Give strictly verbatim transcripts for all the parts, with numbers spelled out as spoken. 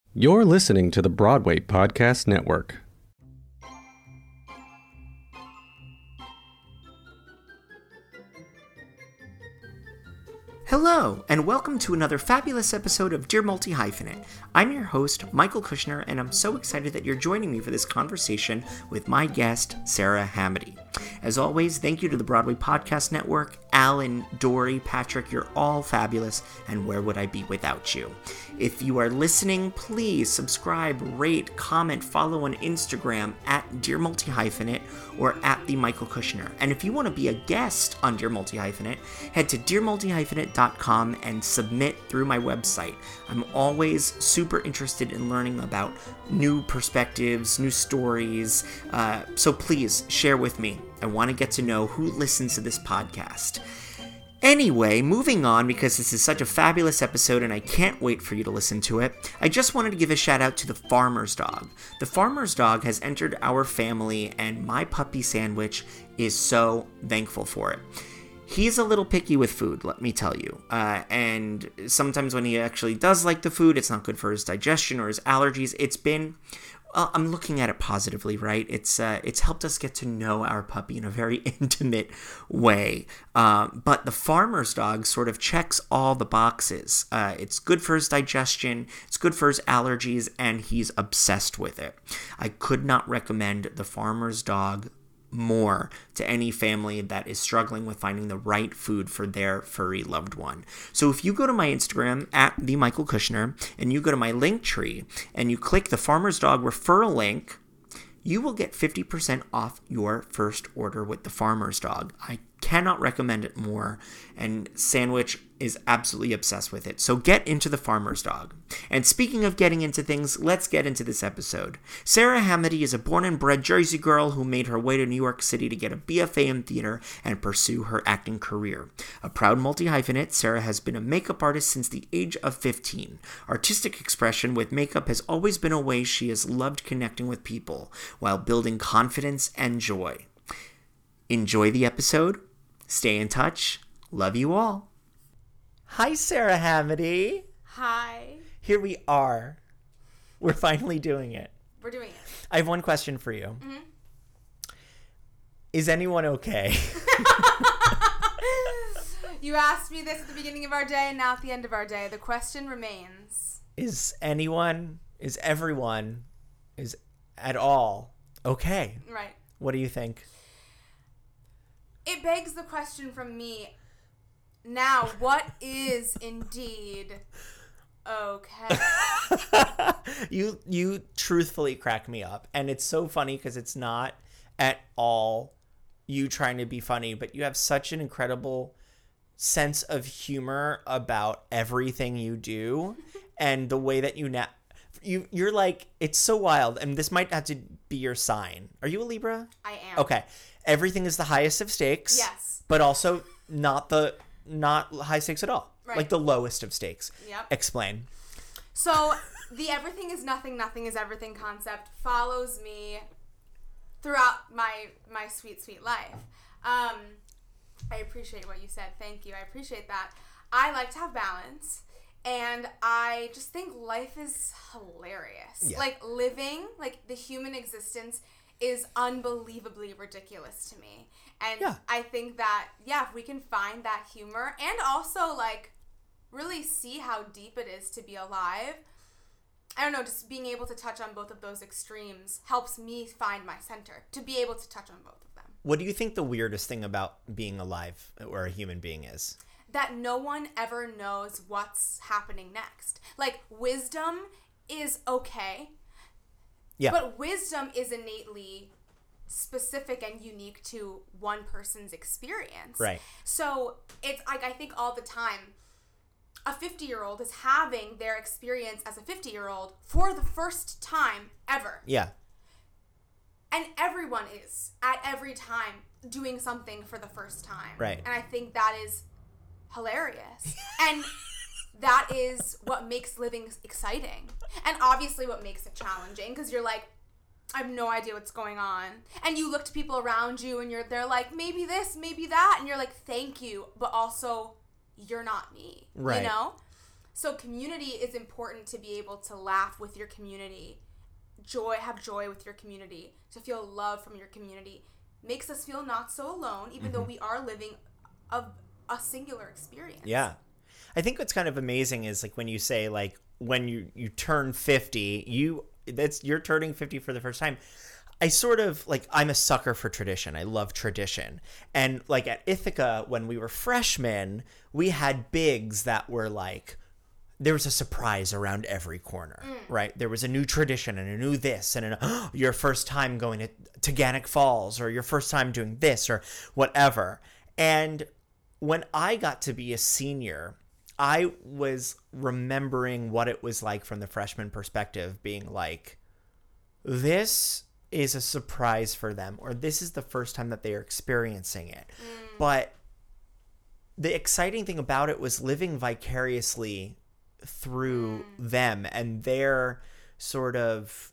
You're listening to the Broadway Podcast Network. Hello, and welcome to another fabulous episode of Dear Multi-Hyphenate. I'm your host, Michael Kushner, and I'm so excited that you're joining me for this conversation with my guest, Sarah Hamady. As always, thank you to the Broadway Podcast Network, Alan, Dory, Patrick, you're all fabulous, and where would I be without you? If you are listening, please subscribe, rate, comment, follow on Instagram at Dear Multi-Hyphenate or at The Michael Kushner. And if you want to be a guest on Dear Multi-Hyphenate, head to dear multi hyphenate dot com and submit through my website. I'm always super interested in learning about new perspectives, new stories, uh, so please share with me. I want to get to know who listens to this podcast. Anyway, moving on, because this is such a fabulous episode and I can't wait for you to listen to it, I just wanted to give a shout out to the Farmer's Dog. The Farmer's Dog has entered our family and my puppy Sandwich is so thankful for it. He's a little picky with food, let me tell you. Uh, and sometimes when he actually does like the food, it's not good for his digestion or his allergies. It's been, well, I'm looking at it positively, right? It's uh, it's helped us get to know our puppy in a very intimate way. Uh, but the Farmer's Dog sort of checks all the boxes. Uh, it's good for his digestion, it's good for his allergies, and he's obsessed with it. I could not recommend the Farmer's Dog more to any family that is struggling with finding the right food for their furry loved one. So if you go to my Instagram at the Michael Kushner and you go to my link tree and you click the Farmer's Dog referral link, you will get fifty percent off your first order with the Farmer's Dog. I cannot recommend it more, and Sandwich is absolutely obsessed with it. So get into the Farmer's Dog. And speaking of getting into things, let's get into this episode. Sarah Hamady is a born and bred Jersey girl who made her way to New York City to get a B F A in theater and pursue her acting career. A proud multi-hyphenate, Sarah has been a makeup artist since the age of fifteen. Artistic expression with makeup has always been a way she has loved connecting with people while building confidence and joy. Enjoy the episode. Stay in touch. Love you all. Hi, Sarah Hamady. Hi. Here we are. We're finally doing it. We're doing it. I have one question for you. Mm-hmm. Is anyone okay? You asked me this at the beginning of our day and now at the end of our day. The question remains. Is anyone, is everyone, is at all okay? Right. What do you think? It begs the question from me now, what is indeed okay? you you truthfully crack me up, and it's so funny because it's not at all you trying to be funny, but you have such an incredible sense of humor about everything you do and the way that you na- you you're like, it's so wild, and this might have to be your sign. Are you a Libra? I am. Okay. Everything is the highest of stakes. Yes. But also not the not high stakes at all. Right. Like the lowest of stakes. Yep. Explain. So the everything is nothing, nothing is everything concept follows me throughout my my sweet, sweet life. Um, I appreciate what you said. Thank you. I appreciate that. I like to have balance. And I just think life is hilarious. Yeah. Like living, like the human existence is unbelievably ridiculous to me. And yeah. I think that, yeah, if we can find that humor and also, like, really see how deep it is to be alive, I don't know, just being able to touch on both of those extremes helps me find my center, to be able to touch on both of them. What do you think the weirdest thing about being alive or a human being is? That no one ever knows what's happening next. Like, wisdom is okay. Yeah. But wisdom is innately specific and unique to one person's experience. Right. So it's like, I think all the time, a fifty-year-old is having their experience as a fifty-year-old for the first time ever. Yeah. And everyone is, at every time, doing something for the first time. Right. And I think that is hilarious. And that is what makes living exciting. And obviously what makes it challenging, because you're like, I have no idea what's going on. And you look to people around you and you're they're like, maybe this, maybe that. And you're like, thank you. But also, you're not me. Right. You know? So community is important to be able to laugh with your community, joy, have joy with your community, to feel love from your community. Makes us feel not so alone, even mm-hmm. though we are living a, a singular experience. Yeah. I think what's kind of amazing is like when you say like when you, you turn fifty, you that's you're turning fifty for the first time. I sort of like I'm a sucker for tradition. I love tradition. And like at Ithaca when we were freshmen, we had bigs that were like there was a surprise around every corner, mm. right? There was a new tradition and a new this and an, oh, your first time going to Taganic Falls or your first time doing this or whatever. And when I got to be a senior, I was remembering what it was like from the freshman perspective, being like, this is a surprise for them, or this is the first time that they are experiencing it. Mm. But the exciting thing about it was living vicariously through mm. them and their sort of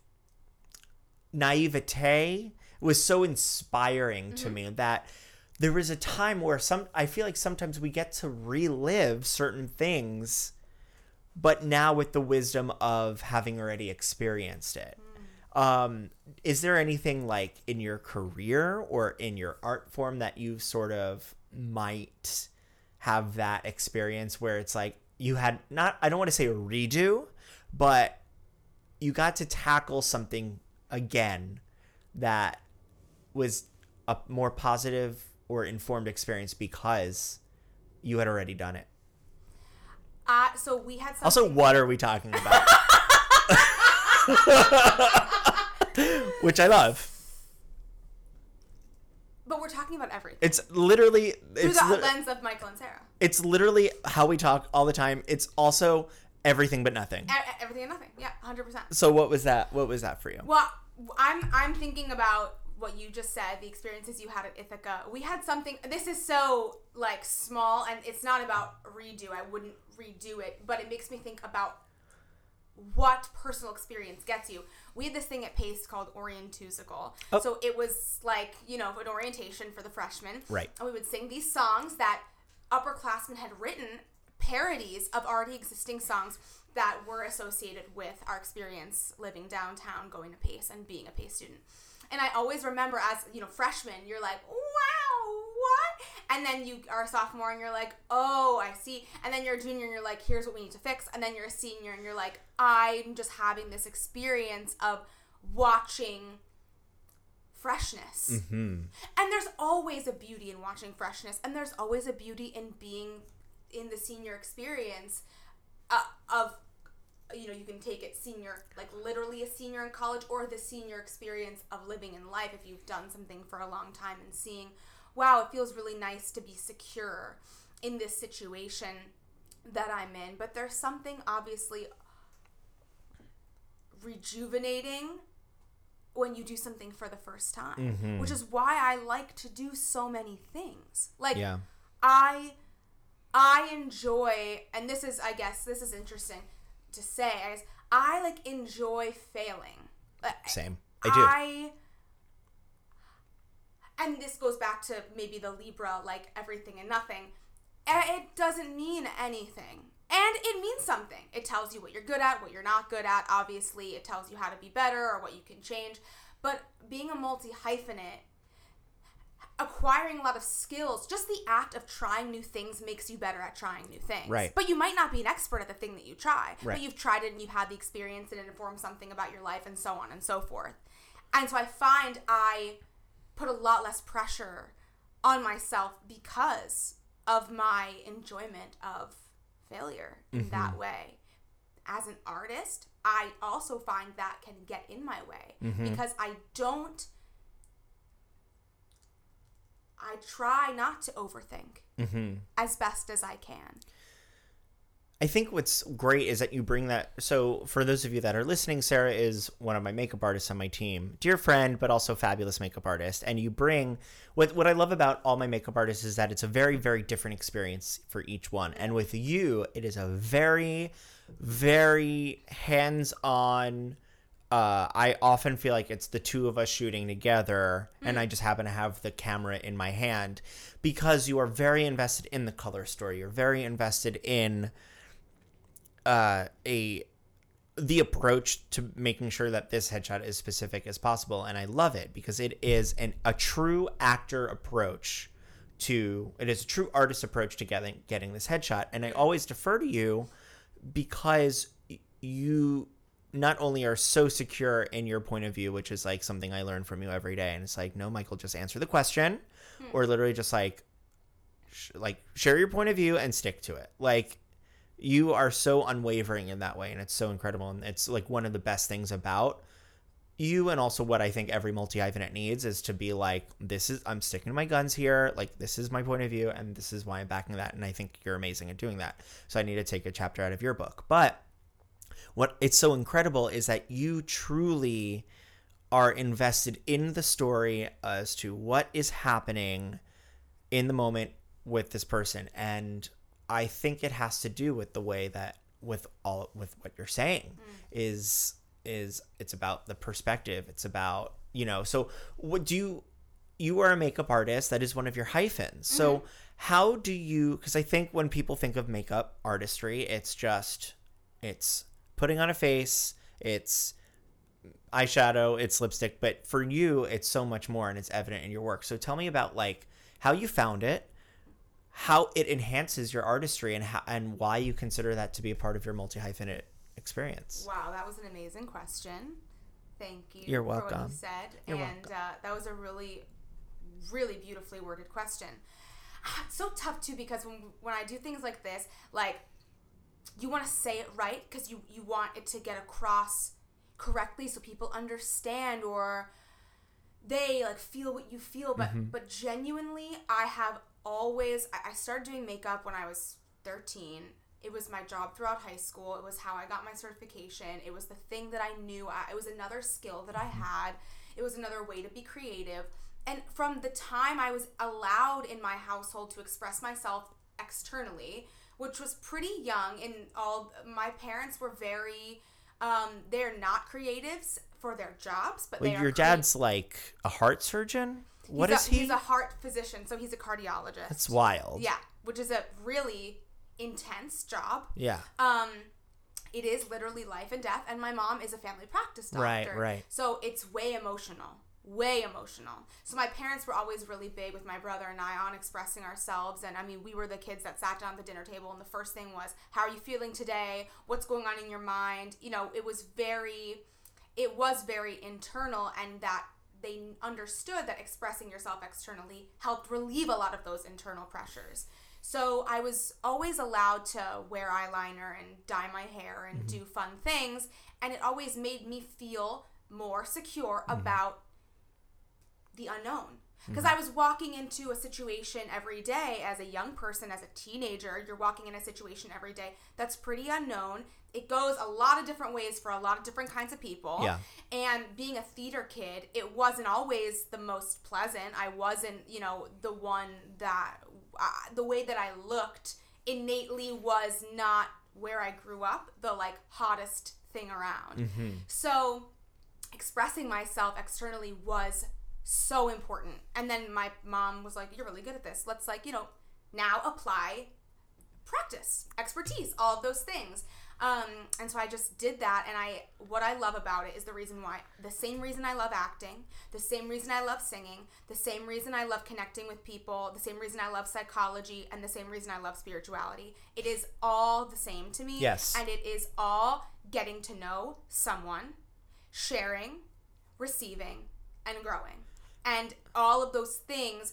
naivete was so inspiring mm-hmm. to me that there was a time where some I feel like sometimes we get to relive certain things, but now with the wisdom of having already experienced it. Mm. Um, is there anything like in your career or in your art form that you sort of might have that experience where it's like you had not, I don't want to say a redo, but you got to tackle something again that was a more positive or informed experience because you had already done it? Uh, so we had something... Also, what are we talking about? Which I love. But we're talking about everything. It's literally... Through it's the li- lens of Michael and Sarah. It's literally how we talk all the time. It's also everything but nothing. E- everything and nothing. Yeah, one hundred percent. So what was that? What was that for you? Well, I'm I'm thinking about what you just said, the experiences you had at Ithaca. We had something... This is so, like, small, and it's not about redo. I wouldn't redo it, but it makes me think about what personal experience gets you. We had this thing at Pace called Orientusical. Oh. So it was like, you know, an orientation for the freshmen. Right. And we would sing these songs that upperclassmen had written, parodies of already existing songs that were associated with our experience living downtown, going to Pace, and being a Pace student. And I always remember as, you know, freshman, you're like, wow, what? And then you are a sophomore and you're like, oh, I see. And then you're a junior and you're like, here's what we need to fix. And then you're a senior and you're like, I'm just having this experience of watching freshness. Mm-hmm. And there's always a beauty in watching freshness. And there's always a beauty in being in the senior experience uh, of, you know, you can take it senior, like literally a senior in college, or the senior experience of living in life if you've done something for a long time and seeing, wow, it feels really nice to be secure in this situation that I'm in. But there's something obviously rejuvenating when you do something for the first time, mm-hmm. which is why I like to do so many things. Like, yeah. I, I enjoy, and this is, I guess, this is interesting to say, I guess, I like enjoy failing. Same. I do. I, and this goes back to maybe the Libra, like everything and nothing. It doesn't mean anything. And it means something. It tells you what you're good at, what you're not good at. Obviously, it tells you how to be better or what you can change. But being a multi-hyphenate, acquiring a lot of skills, just the act of trying new things makes you better at trying new things. Right. But you might not be an expert at the thing that you try. Right. But you've tried it and you've had the experience and it informs something about your life and so on and so forth. And so I find I put a lot less pressure on myself because of my enjoyment of failure in mm-hmm. that way. As an artist, I also find that can get in my way mm-hmm. because I don't I try not to overthink mm-hmm. as best as I can. I think what's great is that you bring that. So for those of you that are listening, Sarah is one of my makeup artists on my team, dear friend, but also fabulous makeup artist. And you bring what, what I love about all my makeup artists is that it's a very, very different experience for each one. And with you, it is a very, very hands-on. Uh, I often feel like it's the two of us shooting together mm. and I just happen to have the camera in my hand because you are very invested in the color story. You're very invested in uh, a the approach to making sure that this headshot is specific as possible, and I love it because it is an a true actor approach to it is a true artist approach to getting getting this headshot. And I always defer to you because you not only are so secure in your point of view, which is like something I learn from you every day, and it's like, no, Michael, just answer the question, hmm. or literally just like sh- like share your point of view and stick to it. Like, you are so unwavering in that way, and it's so incredible, and it's like one of the best things about you. And also what I think every multi-hyphenate needs is to be like, this is, I'm sticking to my guns here, like this is my point of view and this is why I'm backing that, and I think you're amazing at doing that, so I need to take a chapter out of your book. But what it's so incredible is that you truly are invested in the story as to what is happening in the moment with this person. And I think it has to do with the way that with all with what you're saying mm. is is it's about the perspective. It's about, you know, so what do you you are a makeup artist. That is one of your hyphens. Mm-hmm. So how do you, because I think when people think of makeup artistry, it's just it's putting on a face, it's eyeshadow, it's lipstick, but for you it's so much more, and it's evident in your work. So tell me about like how you found it, how it enhances your artistry, and how, and why you consider that to be a part of your multi-hyphenate experience. Wow, that was an amazing question. Thank you. You're welcome. For what you said. You're and uh, that was a really, really beautifully worded question. It's so tough too, because when when I do things like this, like, you want to say it right because you, you want it to get across correctly so people understand, or they like feel what you feel. But mm-hmm. but genuinely, I have always, I started doing makeup when I was thirteen. It was my job throughout high school. It was how I got my certification. It was the thing that I knew. I, it was another skill that I had. It was another way to be creative. And from the time I was allowed in my household to express myself externally, which was pretty young, and all my parents were very, um, they're not creatives for their jobs, but well, they are your dad's crea- like a heart surgeon? What he's is a, he? He's a heart physician, so he's a cardiologist. That's wild. Yeah, which is a really intense job. Yeah. Um, it is literally life and death, and my mom is a family practice doctor. Right, right. So it's way emotional. Way emotional. So my parents were always really big with my brother and I on expressing ourselves. And I mean, we were the kids that sat down at the dinner table, and the first thing was, how are you feeling today? What's going on in your mind? You know, it was very, it was very internal, and that they understood that expressing yourself externally helped relieve a lot of those internal pressures. So I was always allowed to wear eyeliner and dye my hair and mm-hmm. do fun things. And it always made me feel more secure mm-hmm. about the unknown. Because mm-hmm. I was walking into a situation every day as a young person, as a teenager. You're walking in a situation every day that's pretty unknown. It goes a lot of different ways for a lot of different kinds of people. Yeah. And being a theater kid, it wasn't always the most pleasant. I wasn't, you know, the one that, uh, the way that I looked innately was not where I grew up, the like hottest thing around. Mm-hmm. So expressing myself externally was so important. And then my mom was like, you're really good at this. Let's like, you know, now apply practice, expertise, all of those things. Um, and so I just did that. And I, what I love about it is the reason why, the same reason I love acting, the same reason I love singing, the same reason I love connecting with people, the same reason I love psychology, and the same reason I love spirituality. It is all the same to me. Yes. And it is all getting to know someone, sharing, receiving, and growing. And all of those things,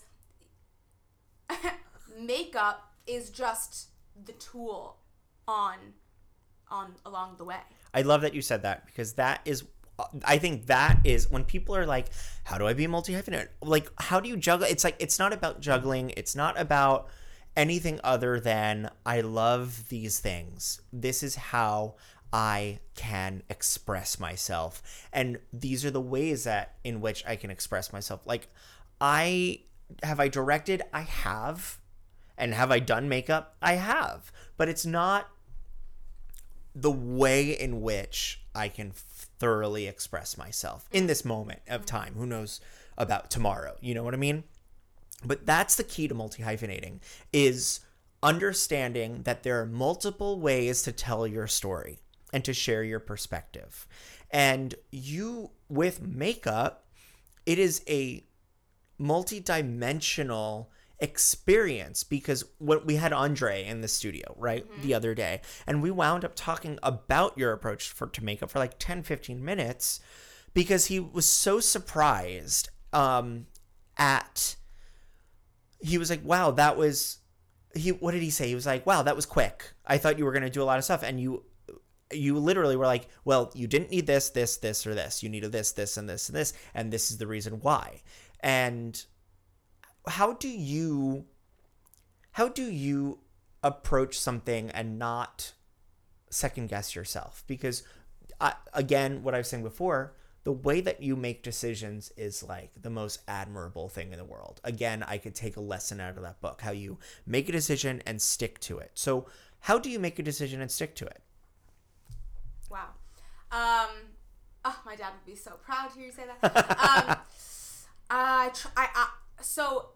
makeup is just the tool on on along the way. I love that you said that, because that is, I think that is when people are like, how do I be multi-hyphenate? Like, how do you juggle? It's like, it's not about juggling. It's not about anything other than, I love these things. This is how I can express myself. And these are the ways that in which I can express myself. Like, I, have I directed? I have. And have I done makeup? I have. But it's not the way in which I can thoroughly express myself in this moment of time. Who knows about tomorrow? You know what I mean? But that's the key to multi-hyphenating, is understanding that there are multiple ways to tell your story and to share your perspective. And you, with makeup, it is a multi-dimensional experience, because when we had Andre in the studio, right, mm-hmm. the other day, and we wound up talking about your approach for to makeup for like ten, fifteen minutes, because he was so surprised um, at, he was like, wow, that was, he, what did he say? He was like, wow, that was quick. I thought you were going to do a lot of stuff. And you, you literally were like, well, you didn't need this, this, this, or this. You needed this, this, and this, and this. And this is the reason why. And how do you, how do you approach something and not second guess yourself? Because I, again, what I was saying before, the way that you make decisions is like the most admirable thing in the world. Again, I could take a lesson out of that book, how you make a decision and stick to it. So how do you make a decision and stick to it? Wow. Um, oh, my dad would be so proud to hear you say that. um, I, tr- I, I, so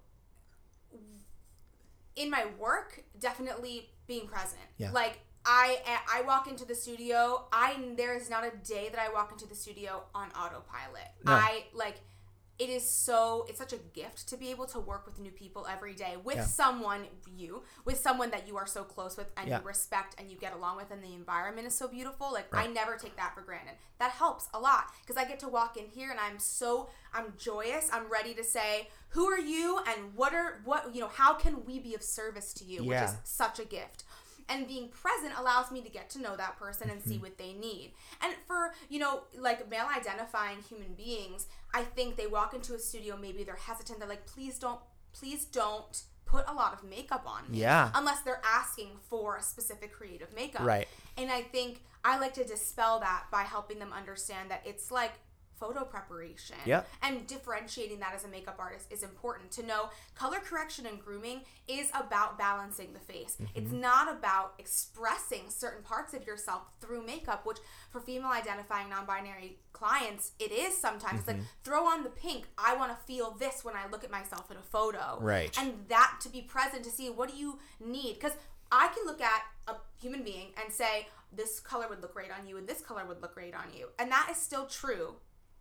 in my work, definitely being present. Yeah. Like, I I walk into the studio, I there is not a day that I walk into the studio on autopilot. No. I, like, it is so, it's such a gift to be able to work with new people every day with yeah. someone, you, with someone that you are so close with and yeah. you respect and you get along with, and the environment is so beautiful. Like, right. I never take that for granted. That helps a lot, because I get to walk in here and I'm so, I'm joyous. I'm ready to say, who are you and what are, what, you know, how can we be of service to you, yeah. which is such a gift. And being present allows me to get to know that person and mm-hmm. see what they need. And for, you know, like male identifying human beings, I think they walk into a studio, maybe they're hesitant. They're like, please don't, please don't put a lot of makeup on me. Yeah. Unless they're asking for a specific creative makeup. Right. And I think I like to dispel that by helping them understand that it's like photo preparation. Yeah. And differentiating that as a makeup artist is important. To know color correction and grooming is about balancing the face. Mm-hmm. It's not about expressing certain parts of yourself through makeup, which for female identifying non-binary clients, it is sometimes. Mm-hmm. It's like, throw on the pink. I want to feel this when I look at myself in a photo. Right. And that, to be present, to see what do you need. Because I can look at a human being and say, this color would look great on you and this color would look great on you. And that is still true.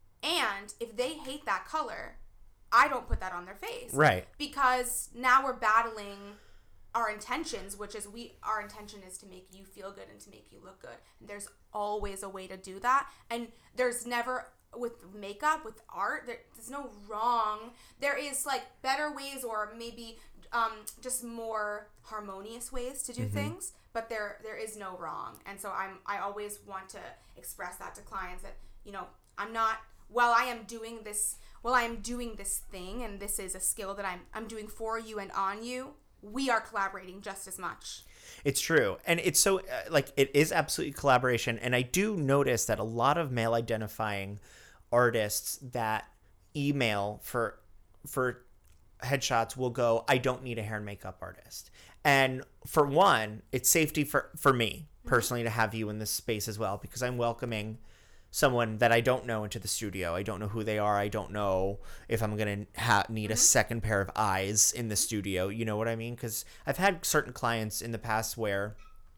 And if they hate that color, I don't put that on their face. Right. Because now we're battling our intentions, which is we our intention is to make you feel good and to make you look good. And there's always a way to do that. And there's never, with makeup, with art, there, there's no wrong. There is like better ways, or maybe um, just more harmonious ways to do mm-hmm. things. But there there is no wrong. And so I'm I always want to express that to clients, that, you know, I'm not, while I am doing this, while I am doing this thing, and this is a skill that I'm I'm doing for you and on you, we are collaborating just as much. It's true. And it's so, uh, like, it is absolutely collaboration. And I do notice that a lot of male identifying artists that email for for headshots will go, I don't need a hair and makeup artist. And for one, it's safety for, for me personally to have you in this space as well, because I'm welcoming someone that I don't know into the studio. I don't know who they are. I don't know if I'm going to ha- need mm-hmm. a second pair of eyes in the studio. You know what I mean? Because I've had certain clients in the past where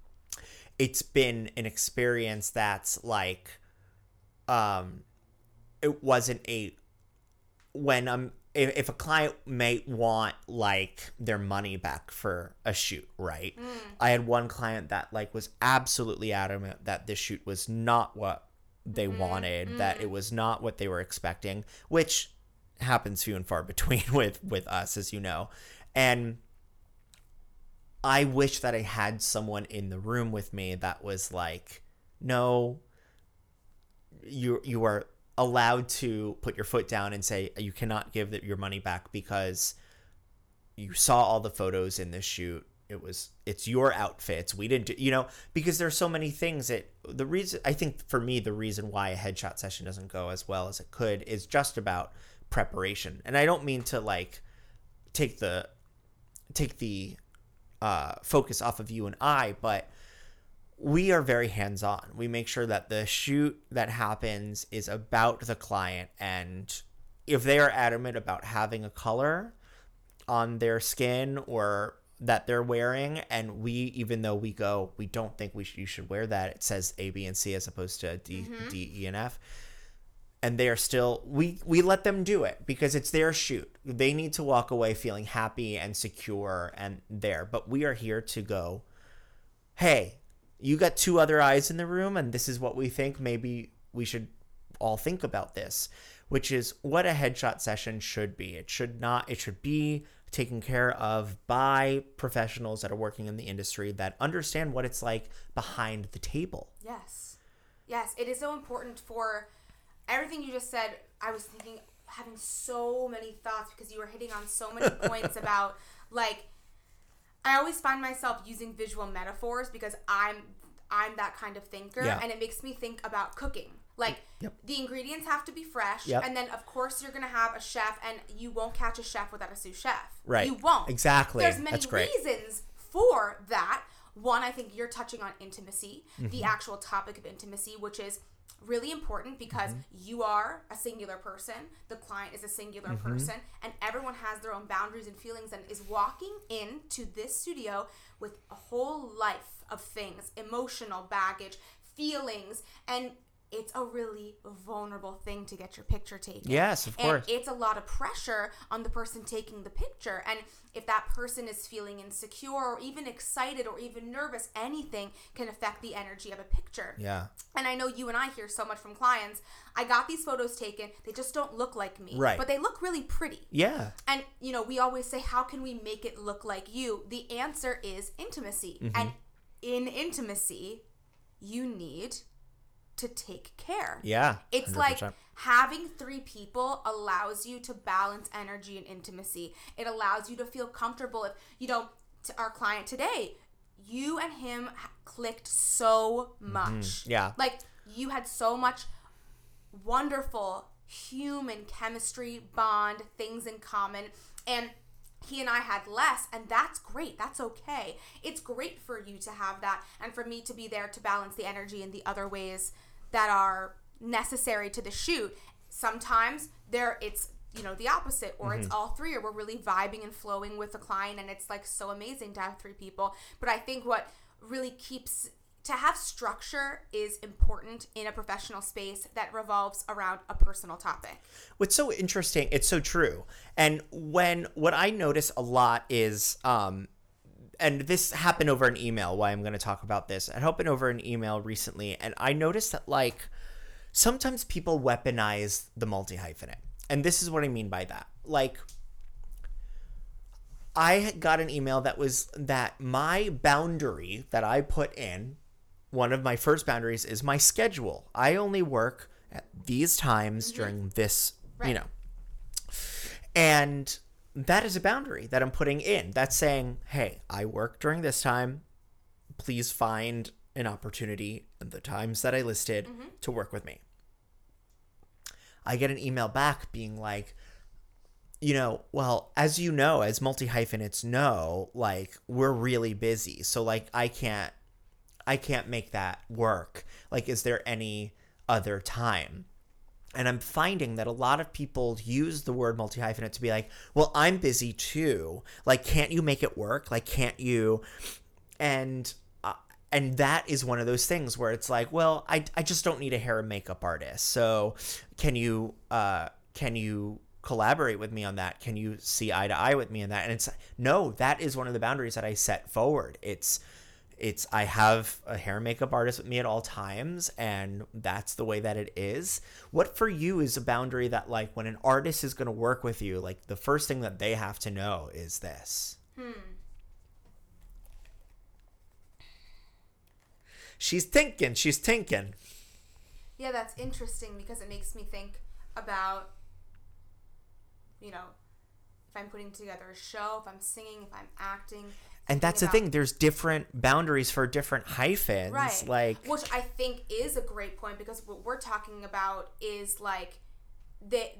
it's been an experience that's like, um, it wasn't a, when I'm, if, if a client may want like their money back for a shoot, right? Mm. I had one client that like was absolutely adamant that this shoot was not what they mm-hmm. wanted, mm-hmm. that it was not what they were expecting, which happens few and far between with with us, as you know. And I wish that I had someone in the room with me that was like, no, you you are allowed to put your foot down and say you cannot give the, your money back because you saw all the photos in this shoot. It was, it's your outfits. We didn't do, you know, because there's so many things that the reason, I think for me, the reason why a headshot session doesn't go as well as it could is just about preparation. And I don't mean to like take the, take the uh, focus off of you and I, but we are very hands-on. We make sure that the shoot that happens is about the client. And if they are adamant about having a color on their skin or that they're wearing, and we, even though we go, we don't think we sh- you should wear that. It says A, B, and C as opposed to D, mm-hmm. D, E, and F. And they are still, we, we let them do it because it's their shoot. They need to walk away feeling happy and secure and there. But we are here to go, hey, you got two other eyes in the room, and this is what we think. Maybe we should all think about this, which is what a headshot session should be. It should not, it should be taken care of by professionals that are working in the industry that understand what it's like behind the table. Yes. Yes. It is so important for everything you just said. I was thinking, having so many thoughts because you were hitting on so many points about, like, I always find myself using visual metaphors because I'm I'm that kind of thinker, yeah. and it makes me think about cooking. Like, yep. the ingredients have to be fresh, yep. and then, of course, you're going to have a chef, and you won't catch a chef without a sous chef. Right. You won't. Exactly. There's many That's great. reasons for that. One, I think you're touching on intimacy, mm-hmm. the actual topic of intimacy, which is really important because mm-hmm. you are a singular person, the client is a singular mm-hmm. person, and everyone has their own boundaries and feelings and is walking into this studio with a whole life of things, emotional baggage, feelings, and it's a really vulnerable thing to get your picture taken. Yes, of course. And it's a lot of pressure on the person taking the picture. And if that person is feeling insecure or even excited or even nervous, anything can affect the energy of a picture. Yeah. And I know you and I hear so much from clients, I got these photos taken, they just don't look like me. Right. But they look really pretty. Yeah. And, you know, we always say, how can we make it look like you? The answer is intimacy. Mm-hmm. And in intimacy, you need to take care. Yeah. It's one hundred percent. Like having three people allows you to balance energy and intimacy. It allows you to feel comfortable. If, you know, to our client today, you and him clicked so much. Mm-hmm. Yeah. Like, you had so much wonderful human chemistry, bond, things in common, and he and I had less, and that's great. That's okay. It's great for you to have that and for me to be there to balance the energy in the other ways that are necessary to the shoot. Sometimes there it's, you know, the opposite, or mm-hmm. it's all three, or we're really vibing and flowing with the client, and it's like so amazing to have three people. But I think what really keeps, to have structure is important in a professional space that revolves around a personal topic. What's so interesting, it's so true. And when, what I notice a lot is, um, and this happened over an email, why I'm going to talk about this. It happened over an email recently, and I noticed that, like, sometimes people weaponize the multi-hyphenate. And this is what I mean by that. Like, I got an email that was that my boundary that I put in, one of my first boundaries is my schedule. I only work at these times mm-hmm. during this, right. you know. And that is a boundary that I'm putting in. That's saying, hey, I work during this time. Please find an opportunity in the times that I listed mm-hmm. to work with me. I get an email back being like, you know, well, as you know, as multi-hyphenates know, like, we're really busy. So, like, I can't, I can't make that work. Like, is there any other time? And I'm finding that a lot of people use the word multi-hyphenate to be like, well, I'm busy too. Like, can't you make it work? Like, can't you? And uh, and that is one of those things where it's like, well, I, I just don't need a hair and makeup artist. So can you uh can you collaborate with me on that? Can you see eye to eye with me on that? And it's no, that is one of the boundaries that I set forward. It's It's I have a hair and makeup artist with me at all times, and that's the way that it is. What for you is a boundary that, like, when an artist is going to work with you, like, the first thing that they have to know is this. Hmm. She's thinking. She's thinking. Yeah, that's interesting because it makes me think about, you know, if I'm putting together a show, if I'm singing, if I'm acting. And that's about, the thing. There's different boundaries for different hyphens. Right. Like, which I think is a great point because what we're talking about is, like, that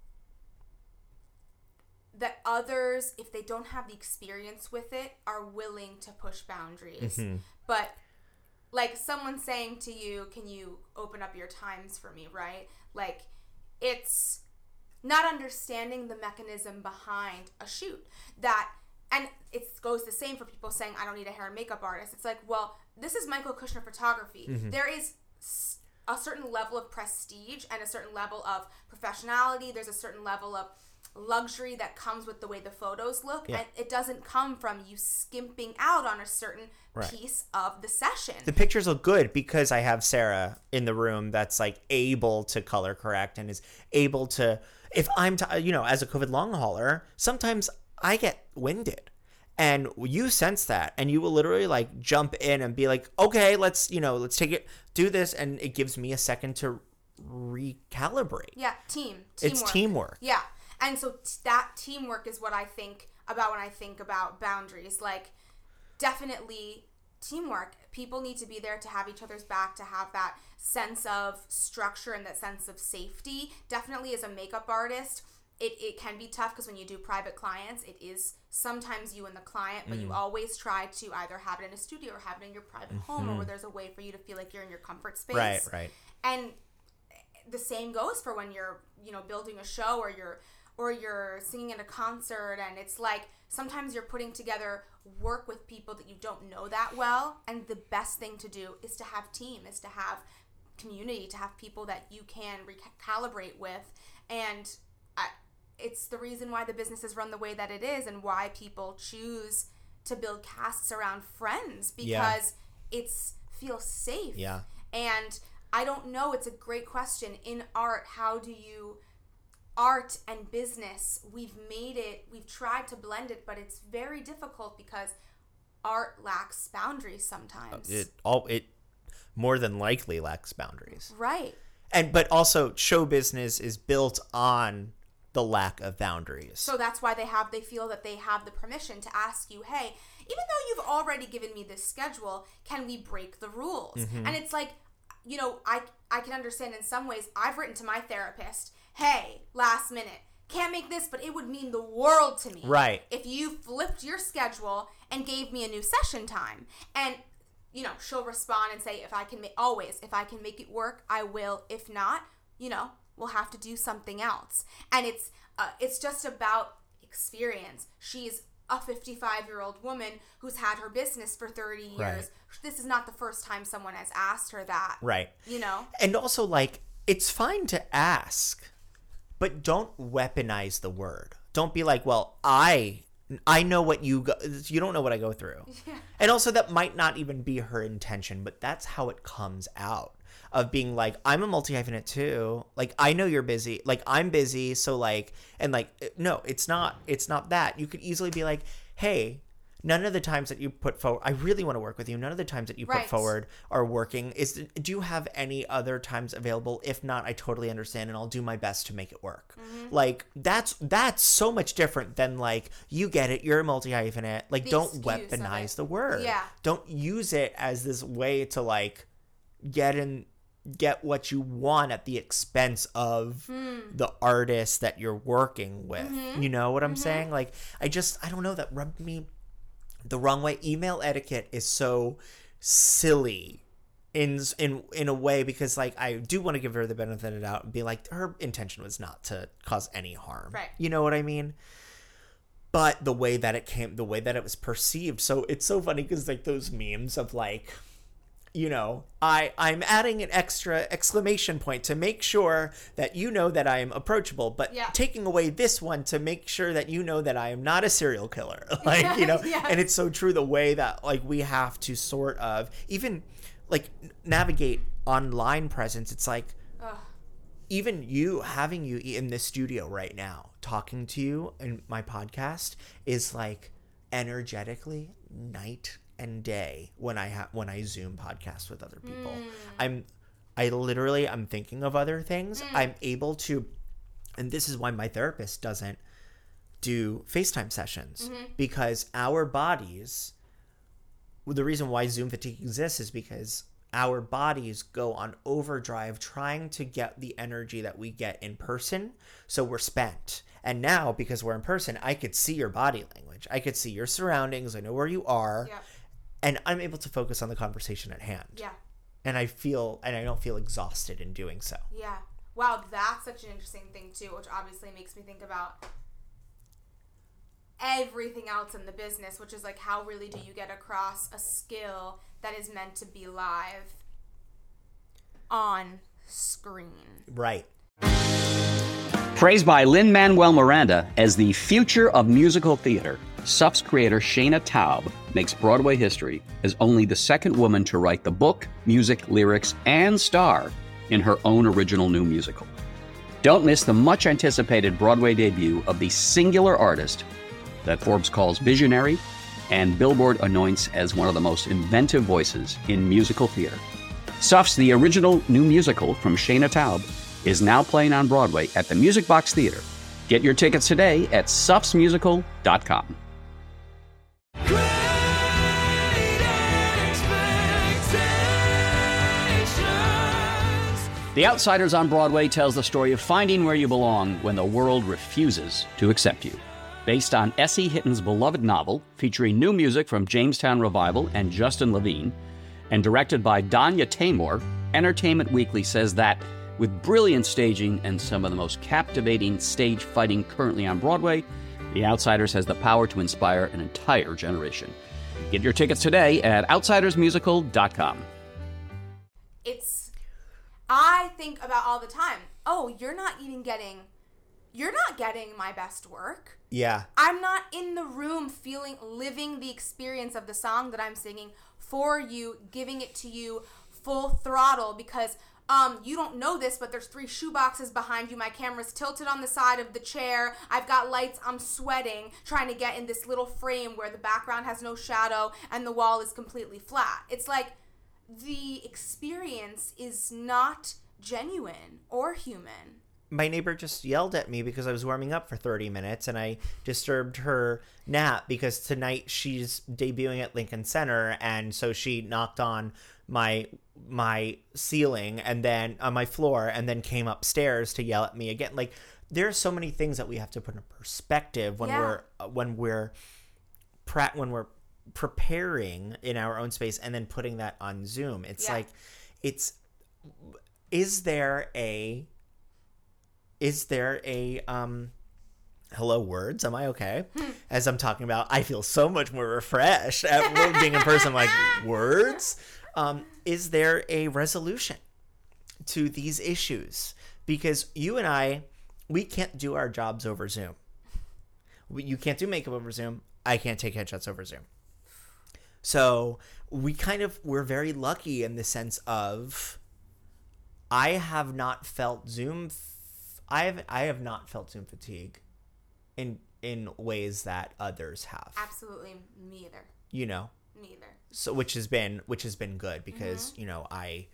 that others, if they don't have the experience with it, are willing to push boundaries. Mm-hmm. But, like, someone saying to you, can you open up your times for me, right? Like, it's not understanding the mechanism behind a shoot. That and it goes the same for people saying, I don't need a hair and makeup artist. It's like, well, this is Michael Kushner Photography. Mm-hmm. There is a certain level of prestige and a certain level of professionality. There's a certain level of luxury that comes with the way the photos look. Yeah. And it doesn't come from you skimping out on a certain right. piece of the session. The pictures look good because I have Sarah in the room that's like able to color correct and is able to, if I'm, t- you know, as a COVID long hauler, sometimes I get winded. And you sense that, and you will literally like jump in and be like, okay, let's, you know, let's take it, do this. And it gives me a second to recalibrate. Yeah. Team. Teamwork. It's teamwork. Yeah. And so t- that teamwork is what I think about when I think about boundaries. Like, definitely teamwork. People need to be there to have each other's back, to have that sense of structure and that sense of safety. Definitely as a makeup artist, it, it can be tough because when you do private clients, it is sometimes you and the client, but mm. you always try to either have it in a studio or have it in your private mm-hmm. home, or where there's a way for you to feel like you're in your comfort space. Right, right. And the same goes for when you're, you know, building a show or you're or you're singing at a concert, and it's like sometimes you're putting together work with people that you don't know that well, and the best thing to do is to have team, is to have community, to have people that you can recalibrate with. And I, it's the reason why the business is run the way that it is, and why people choose to build casts around friends, because yeah. it's feels safe. Yeah. And I don't know, it's a great question. In art, how do you art and business, we've made it, we've tried to blend it, but it's very difficult because art lacks boundaries sometimes. It all it more than likely lacks boundaries. Right. And but also show business is built on the lack of boundaries. So that's why they have they feel that they have the permission to ask you, hey, even though you've already given me this schedule, can we break the rules? Mm-hmm. And it's like, you know, I I can understand in some ways. I've written to my therapist, hey, last minute, can't make this, but it would mean the world to me. Right. If you flipped your schedule and gave me a new session time. And, you know, she'll respond and say, if I can make, always, if I can make it work, I will. If not, you know, we'll have to do something else. And it's, uh, it's just about experience. She's a fifty-five-year-old woman who's had her business for thirty years. Right. This is not the first time someone has asked her that. Right. You know? And also, like, it's fine to ask, but don't weaponize the word. Don't be like, well, I I know what you go, you don't know what I go through. Yeah. And also that might not even be her intention, but that's how it comes out of being like, I'm a multi-hyphenate too. Like, I know you're busy. Like, I'm busy. So like, and like, no, it's not, it's not that. You could easily be like, hey, none of the times that you put forward, I really want to work with you. None of the times that you right. put forward are working. Is do you have any other times available? If not, I totally understand, and I'll do my best to make it work. Mm-hmm. Like that's that's so much different than like, you get it, you're a multi-hyphenate. Like, the don't weaponize the word. Yeah. Don't use it as this way to like get in get what you want at the expense of mm. the artist that you're working with. Mm-hmm. You know what I'm mm-hmm. saying? Like, I just I don't know, that rubbed me the wrong way. Email etiquette is so silly in in in a way, because like, I do want to give her the benefit of the doubt and be like, her intention was not to cause any harm. Right. You know what I mean? But the way that it came, the way that it was perceived. So it's so funny because like those memes of like, you know, I, I'm adding an extra exclamation point to make sure that you know that I am approachable, but yeah. taking away this one to make sure that you know that I am not a serial killer. Like, you know, yes. And it's so true the way that like we have to sort of even like navigate online presence. It's like, ugh. Even you having you in this studio right now, talking to you in my podcast is like energetically night and day when I have when I Zoom podcasts with other people. Mm. I'm I literally I'm thinking of other things. Mm. I'm able to, and this is why my therapist doesn't do FaceTime sessions, mm-hmm. because our bodies, well, the reason why Zoom fatigue exists is because our bodies go on overdrive trying to get the energy that we get in person, so we're spent. And now, because we're in person, I could see your body language. I could see your surroundings. I know where you are. Yeah. And I'm able to focus on the conversation at hand. Yeah. And I feel, and I don't feel exhausted in doing so. Yeah. Wow, that's such an interesting thing too, which obviously makes me think about everything else in the business, which is like, how really do you get across a skill that is meant to be live on screen? Right. Praised by Lin-Manuel Miranda as the future of musical theater, S U F's creator Shayna Taub makes Broadway history as only the second woman to write the book, music, lyrics, and star in her own original new musical. Don't miss the much-anticipated Broadway debut of the singular artist that Forbes calls visionary and Billboard anoints as one of the most inventive voices in musical theater. S U F's The Original New Musical from Shayna Taub is now playing on Broadway at the Music Box Theater. Get your tickets today at sufs musical dot com. The Outsiders on Broadway tells the story of finding where you belong when the world refuses to accept you. Based on Essie Hitton's beloved novel, featuring new music from Jamestown Revival and Justin Levine, and directed by Danya Tamor, Entertainment Weekly says that, with brilliant staging and some of the most captivating stage fighting currently on Broadway, The Outsiders has the power to inspire an entire generation. Get your tickets today at outsiders musical dot com. It's, I think about all the time, oh, you're not even getting, you're not getting my best work. Yeah. I'm not in the room feeling, living the experience of the song that I'm singing for you, giving it to you full throttle because um, you don't know this, but there's three shoe boxes behind you. My camera's tilted on the side of the chair. I've got lights. I'm sweating, trying to get in this little frame where the background has no shadow and the wall is completely flat. It's like the experience is not genuine or human. My neighbor just yelled at me because I was warming up for thirty minutes and I disturbed her nap because tonight she's debuting at Lincoln Center, and so she knocked on my my ceiling and then on my floor and then came upstairs to yell at me again. Like, there are so many things that we have to put in perspective when Yeah. we're when we're pra- when we're preparing in our own space and then putting that on Zoom. It's Yeah. like, it's is there a Is there a, um, hello words? Am I okay? As I'm talking about, I feel so much more refreshed at being in person. I'm like, words? Um, is there a resolution to these issues? Because you and I, we can't do our jobs over Zoom. We, you can't do makeup over Zoom. I can't take headshots over Zoom. So we kind of, we're very lucky in the sense of, I have not felt Zoom I have I have not felt Zoom fatigue in in ways that others have. Absolutely, me either. You know, Me either. so which has been which has been good because mm-hmm. you know I.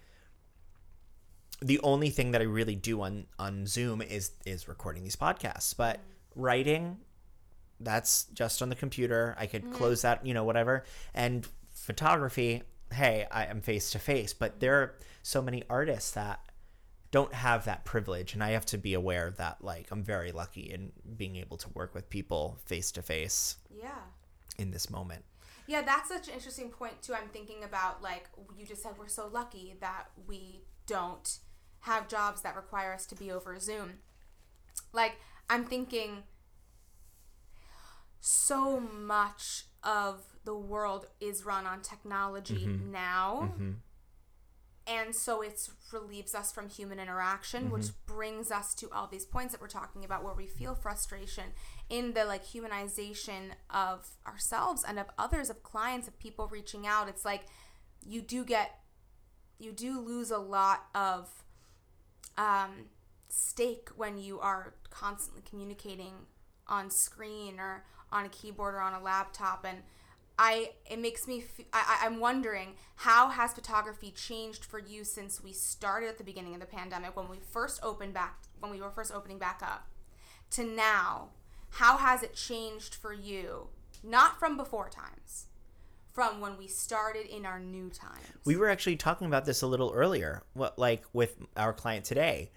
The only thing that I really do on on Zoom is is recording these podcasts, but mm-hmm. writing, that's just on the computer. I could mm-hmm. close that, you know, whatever. And photography, hey, I am face to face, but there are so many artists that don't have that privilege, and I have to be aware that, like, I'm very lucky in being able to work with people face to face. Yeah. In this moment. Yeah, that's such an interesting point too. I'm thinking about, like, you just said we're so lucky that we don't have jobs that require us to be over Zoom. Like, I'm thinking so much of the world is run on technology mm-hmm. now. Mm-hmm. And so it relieves us from human interaction, mm-hmm. which brings us to all these points that we're talking about where we feel frustration in the, like, humanization of ourselves and of others, of clients, of people reaching out. It's like you do get, you do lose a lot of um, stake when you are constantly communicating on screen or on a keyboard or on a laptop. And I, it makes me, f- I, I'm wondering, how has photography changed for you since we started at the beginning of the pandemic, when we first opened back, when we were first opening back up, to now? How has it changed for you? Not from before times, from when we started in our new times. We were actually talking about this a little earlier, what, like with our client today.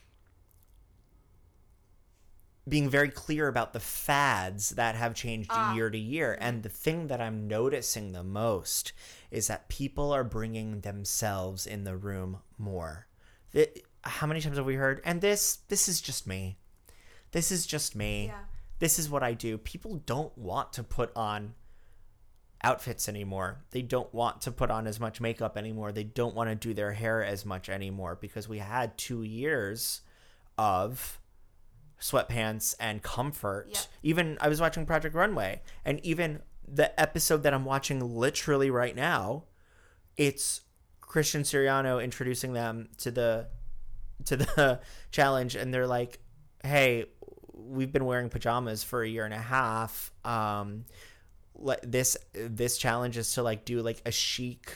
Being very clear about the fads that have changed uh, year to year. And the thing that I'm noticing the most is that people are bringing themselves in the room more. It, how many times have we heard, and this this is just me. This is just me. Yeah. this is what I do. People don't want to put on outfits anymore. They don't want to put on as much makeup anymore. They don't want to do their hair as much anymore because we had two years of sweatpants and comfort. Yep. Even I was watching Project Runway, and even the episode that I'm watching literally right now, it's Christian Siriano introducing them to the to the challenge, and they're like, hey, we've been wearing pajamas for a year and a half. Um this this challenge is to like do like a chic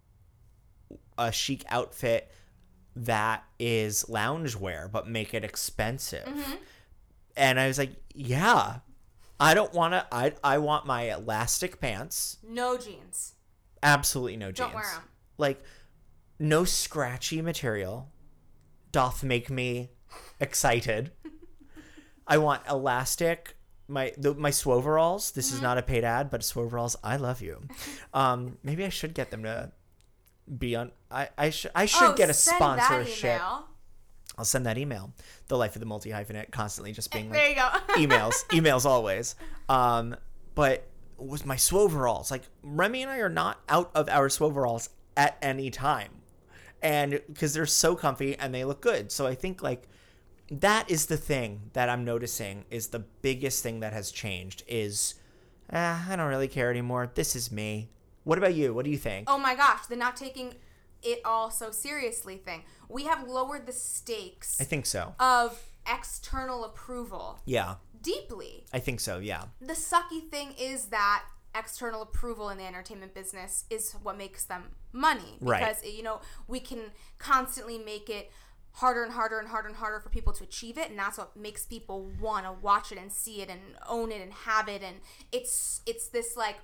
a chic outfit that is loungewear but make it expensive. Mm-hmm. And I was like, yeah, I don't want to I I want my elastic pants. No jeans. Absolutely no jeans. Don't wear them. Like, no scratchy material doth make me excited. I want elastic, my the, my Swoveralls. This Mm-hmm. is not a paid ad, but Swoveralls, I love you. Um, maybe I should get them to be on. I I should I should oh, get a send sponsorship. That email. I'll send that email. The Life of the Multi Hyphenate, constantly just being like, There you go. emails, emails always. Um, but with my Swoveralls, like Remy and I are not out of our Swoveralls at any time, and because they're so comfy and they look good. So I think like that is the thing that I'm noticing is the biggest thing that has changed is eh, I don't really care anymore. This is me. What about you? What do you think? Oh my gosh, the not taking it all so seriously thing. We have lowered the stakes I think so. of external approval Yeah, deeply. I think so. Yeah. The sucky thing is that external approval in the entertainment business is what makes them money. Right. Because, you know, we can constantly make it harder and harder and harder and harder for people to achieve it, and that's what makes people want to watch it and see it and own it and have it. And it's it's this like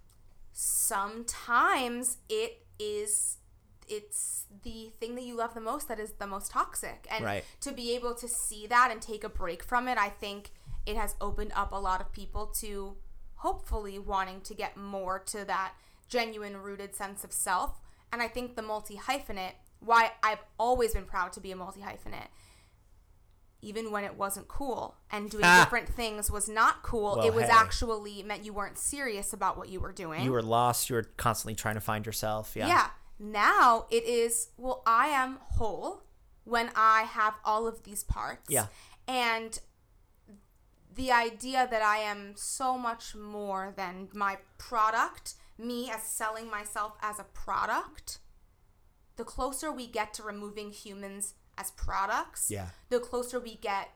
sometimes it is it's the thing that you love the most that is the most toxic. And Right. to be able to see that and take a break from it, I think it has opened up a lot of people to hopefully wanting to get more to that genuine rooted sense of self. And I think the multi-hyphenate, why I've always been proud to be a multi-hyphenate, even when it wasn't cool and doing Ah. different things was not cool, Well, it was hey. actually meant you weren't serious about what you were doing. You were lost. You were constantly trying to find yourself. Yeah. Yeah. Now it is, well, I am whole when I have all of these parts. Yeah. And the idea that I am so much more than my product, me as selling myself as a product, the closer we get to removing humans as products, Yeah. the closer we get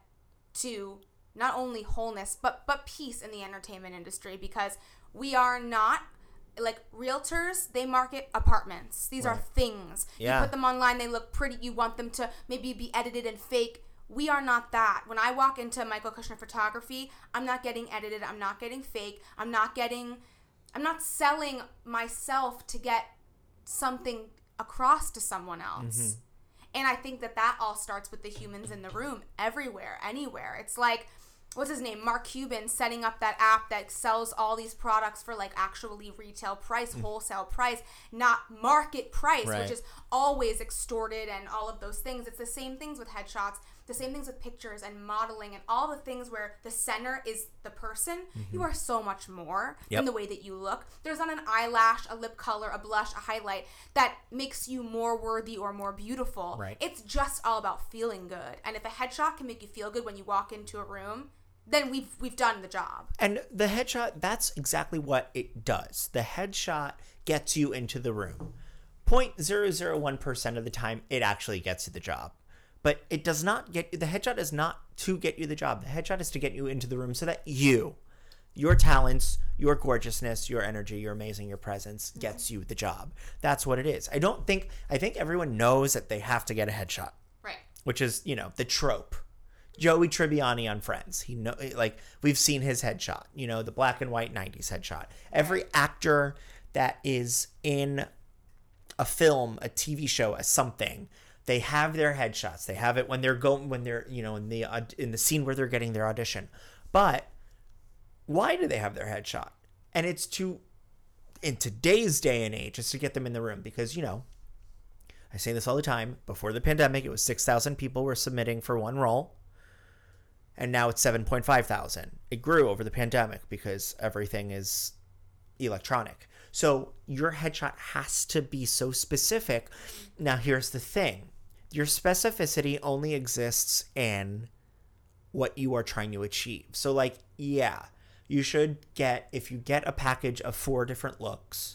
to not only wholeness, but but peace in the entertainment industry, because we are not like realtors. They market apartments. These are Right. things. Yeah. You put them online, they look pretty. You want them to maybe be edited and fake. We are not that. When I walk into Michael Kushner Photography, I'm not getting edited. I'm not getting fake. I'm not getting, I'm not selling myself to get something across to someone else. Mm-hmm. And I think that that all starts with the humans in the room, everywhere, anywhere. It's like, what's his name? Mark Cuban setting up that app that sells all these products for like actually retail price, wholesale price, not market price, Right. which is always extorted and all of those things. It's the same things with headshots, the same things with pictures and modeling and all the things where the center is the person. You are so much more Yep. in the way that you look. There's not an eyelash, a lip color, a blush, a highlight that makes you more worthy or more beautiful. Right. It's just all about feeling good. And if a headshot can make you feel good when you walk into a room, then we've we've done the job. And the headshot, that's exactly what it does. The headshot gets you into the room. zero point zero zero one percent of the time, it actually gets you the job. But it does not get, the headshot is not to get you the job. The headshot is to get you into the room so that you, your talents, your gorgeousness, your energy, your amazing, your presence gets you the job. That's what it is. I don't think, I think everyone knows that they have to get a headshot, Right. which is, you know, the trope. Joey Tribbiani on Friends. He know like we've seen his headshot, you know, the black and white nineties headshot. Every actor that is in a film, a T V show, a something, they have their headshots. They have it when they're going when they're, you know, in the in the scene where they're getting their audition. But why do they have their headshot? And it's to in today's day and age, it's to get them in the room because, you know, I say this all the time, before the pandemic, it was six thousand people were submitting for one role. and now it's seven point five thousand. It grew over the pandemic because everything is electronic. So your headshot has to be so specific. Now, here's the thing. Your specificity only exists in what you are trying to achieve. So, like, yeah, you should get, if you get a package of four different looks,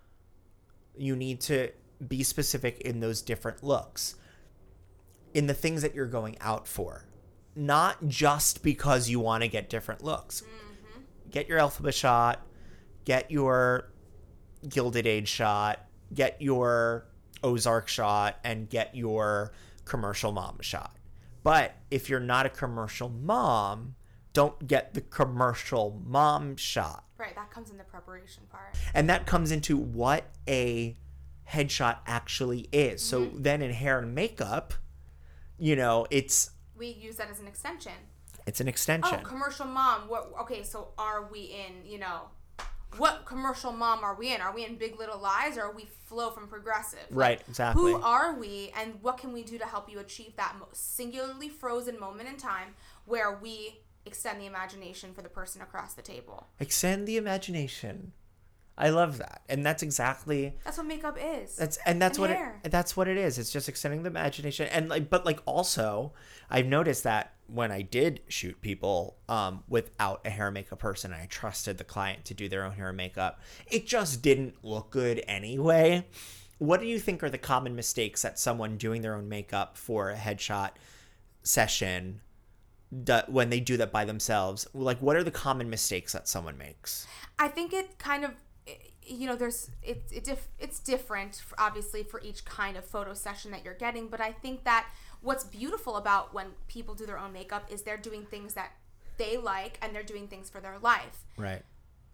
you need to be specific in those different looks, in the things that you're going out for. Not just because you want to get different looks. Mm-hmm. Get your Elphaba shot, get your Gilded Age shot, get your Ozark shot, and get your commercial mom shot. But if you're not a commercial mom, don't get the commercial mom shot. Right, that comes in the preparation part. And that comes into what a headshot actually is. So mm-hmm. then in hair and makeup, you know, it's... We use that as an extension. It's an extension. Oh, commercial mom. What? Okay, so are we in, you know... What commercial mom are we in? Are we in Big Little Lies, or are we Flo from Progressive? Like, right, exactly. Who are we, and what can we do to help you achieve that singularly frozen moment in time where we extend the imagination for the person across the table? Extend the imagination. I love that, and that's exactly that's what makeup is. That's and that's and what hair. it. That's what it is. It's just extending the imagination, and like, but like also, I've noticed that when I did shoot people um, without a hair and makeup person, I trusted the client to do their own hair and makeup. It just didn't look good anyway. What do you think are the common mistakes that someone doing their own makeup for a headshot session, do, when they do that by themselves? Like, what are the common mistakes that someone makes? I think it kind of. You know, there's it's it diff, it's different, for, obviously, for each kind of photo session that you're getting. But I think that what's beautiful about when people do their own makeup is they're doing things that they like, and they're doing things for their life. Right.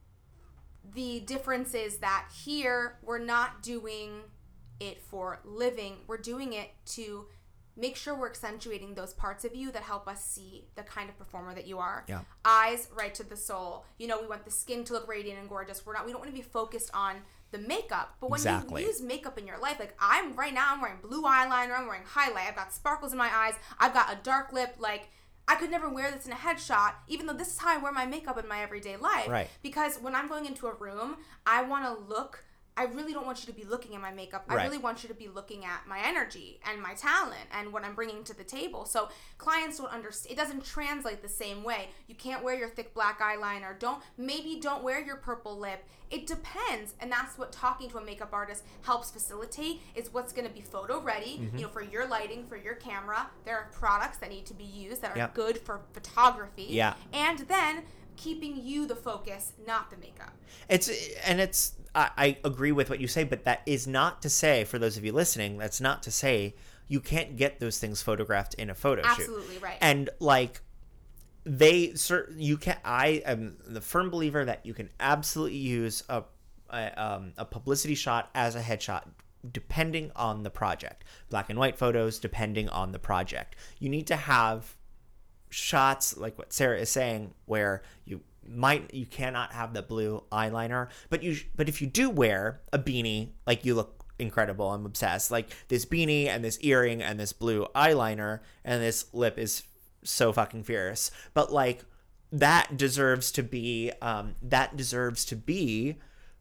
The difference is that here we're not doing it for living. We're doing it to make sure we're accentuating those parts of you that help us see the kind of performer that you are. Yeah. Eyes right to the soul. You know, we want the skin to look radiant and gorgeous. We're not. We don't want to be focused on the makeup. But when exactly. you use makeup in your life, like I'm right now, I'm wearing blue eyeliner. I'm wearing highlight. I've got sparkles in my eyes. I've got a dark lip. Like I could never wear this in a headshot, even though this is how I wear my makeup in my everyday life. Right. Because when I'm going into a room, I want to look. I really don't want you to be looking at my makeup. I right. really want you to be looking at my energy and my talent and what I'm bringing to the table. So clients don't understand. It doesn't translate the same way. You can't wear your thick black eyeliner. Don't maybe don't wear your purple lip. It depends, and that's what talking to a makeup artist helps facilitate. Is what's going to be photo ready. Mm-hmm. You know, for your lighting, for your camera. There are products that need to be used that are yep. good for photography. Yeah, and then keeping you the focus, not the makeup. It's and it's. I, I agree with what you say, but that is not to say, for those of you listening, that's not to say you can't get those things photographed in a photo Absolutely shoot. Absolutely right. And like they, sir, you can. I am the firm believer that you can absolutely use a a, um, a publicity shot as a headshot, depending on the project. Black and white photos, depending on the project. You need to have shots like what Sarah is saying, where you might you cannot have the blue eyeliner, but you but if you do wear a beanie, like you look incredible. I'm obsessed. Like this beanie and this earring and this blue eyeliner and this lip is so fucking fierce. But like that deserves to be um that deserves to be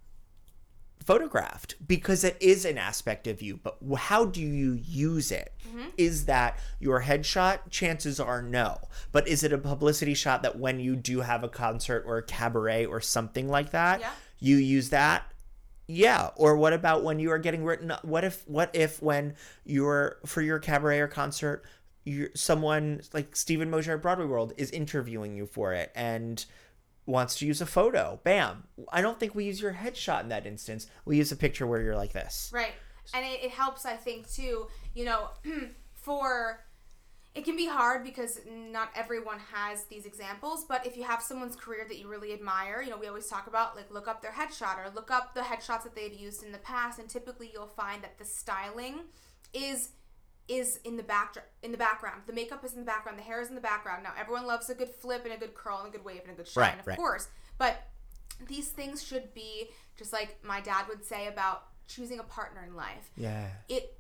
photographed, because it is an aspect of you. But how do you use it? Mm-hmm. Is that your headshot? Chances are no. But is it a publicity shot that when you do have a concert or a cabaret or something like that, yeah. you use that? Yeah. Or what about when you are getting written? What if what if when you're for your cabaret or concert, you're someone like Stephen Mosier at Broadway World is interviewing you for it and wants to use a photo. Bam. I don't think we use your headshot in that instance. We use a picture where you're like this. Right. And it, it helps, I think, too, you know, for... It can be hard because not everyone has these examples, but if you have someone's career that you really admire, you know, we always talk about, like, look up their headshot or look up the headshots that they've used in the past, and typically you'll find that the styling is... is in the back in the background. The makeup is in the background. The hair is in the background. Now, everyone loves a good flip and a good curl and a good wave and a good shine, right, of right. course. But these things should be, just like my dad would say about choosing a partner in life. Yeah. It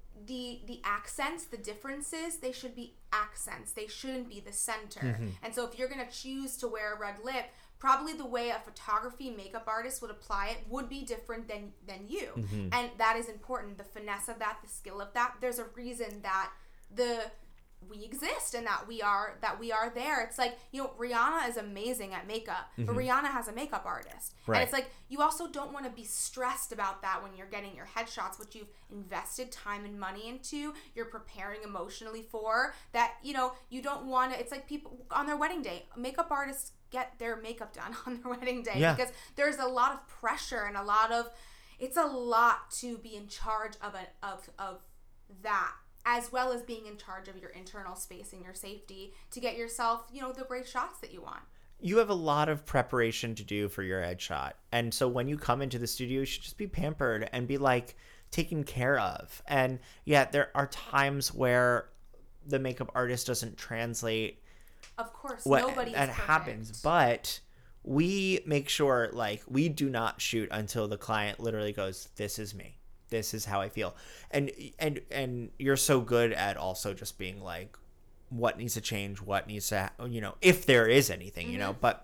the the accents, the differences, they should be accents. They shouldn't be the center. Mm-hmm. And so if you're going to choose to wear a red lip, probably the way a photography makeup artist would apply it would be different than than you. Mm-hmm. And that is important. The finesse of that, the skill of that. There's a reason that the we exist and that we are that we are there. It's like, you know, Rihanna is amazing at makeup, but mm-hmm. Rihanna has a makeup artist. Right. And it's like, you also don't want to be stressed about that when you're getting your headshots, which you've invested time and money into, you're preparing emotionally for, that, you know, you don't want to, it's like people on their wedding day, makeup artists get their makeup done on their wedding day yeah. because there's a lot of pressure and a lot of, it's a lot to be in charge of a, of of that, as well as being in charge of your internal space and your safety to get yourself, you know, the great shots that you want. You have a lot of preparation to do for your headshot. And so when you come into the studio, you should just be pampered and be like taken care of. And yeah, there are times where the makeup artist doesn't translate. Of course, what, nobody's that perfect. happens, but we make sure, like, we do not shoot until the client literally goes, this is me. This is how I feel. And and and you're so good at also just being like, what needs to change, what needs to, you know, if there is anything, mm-hmm. you know. But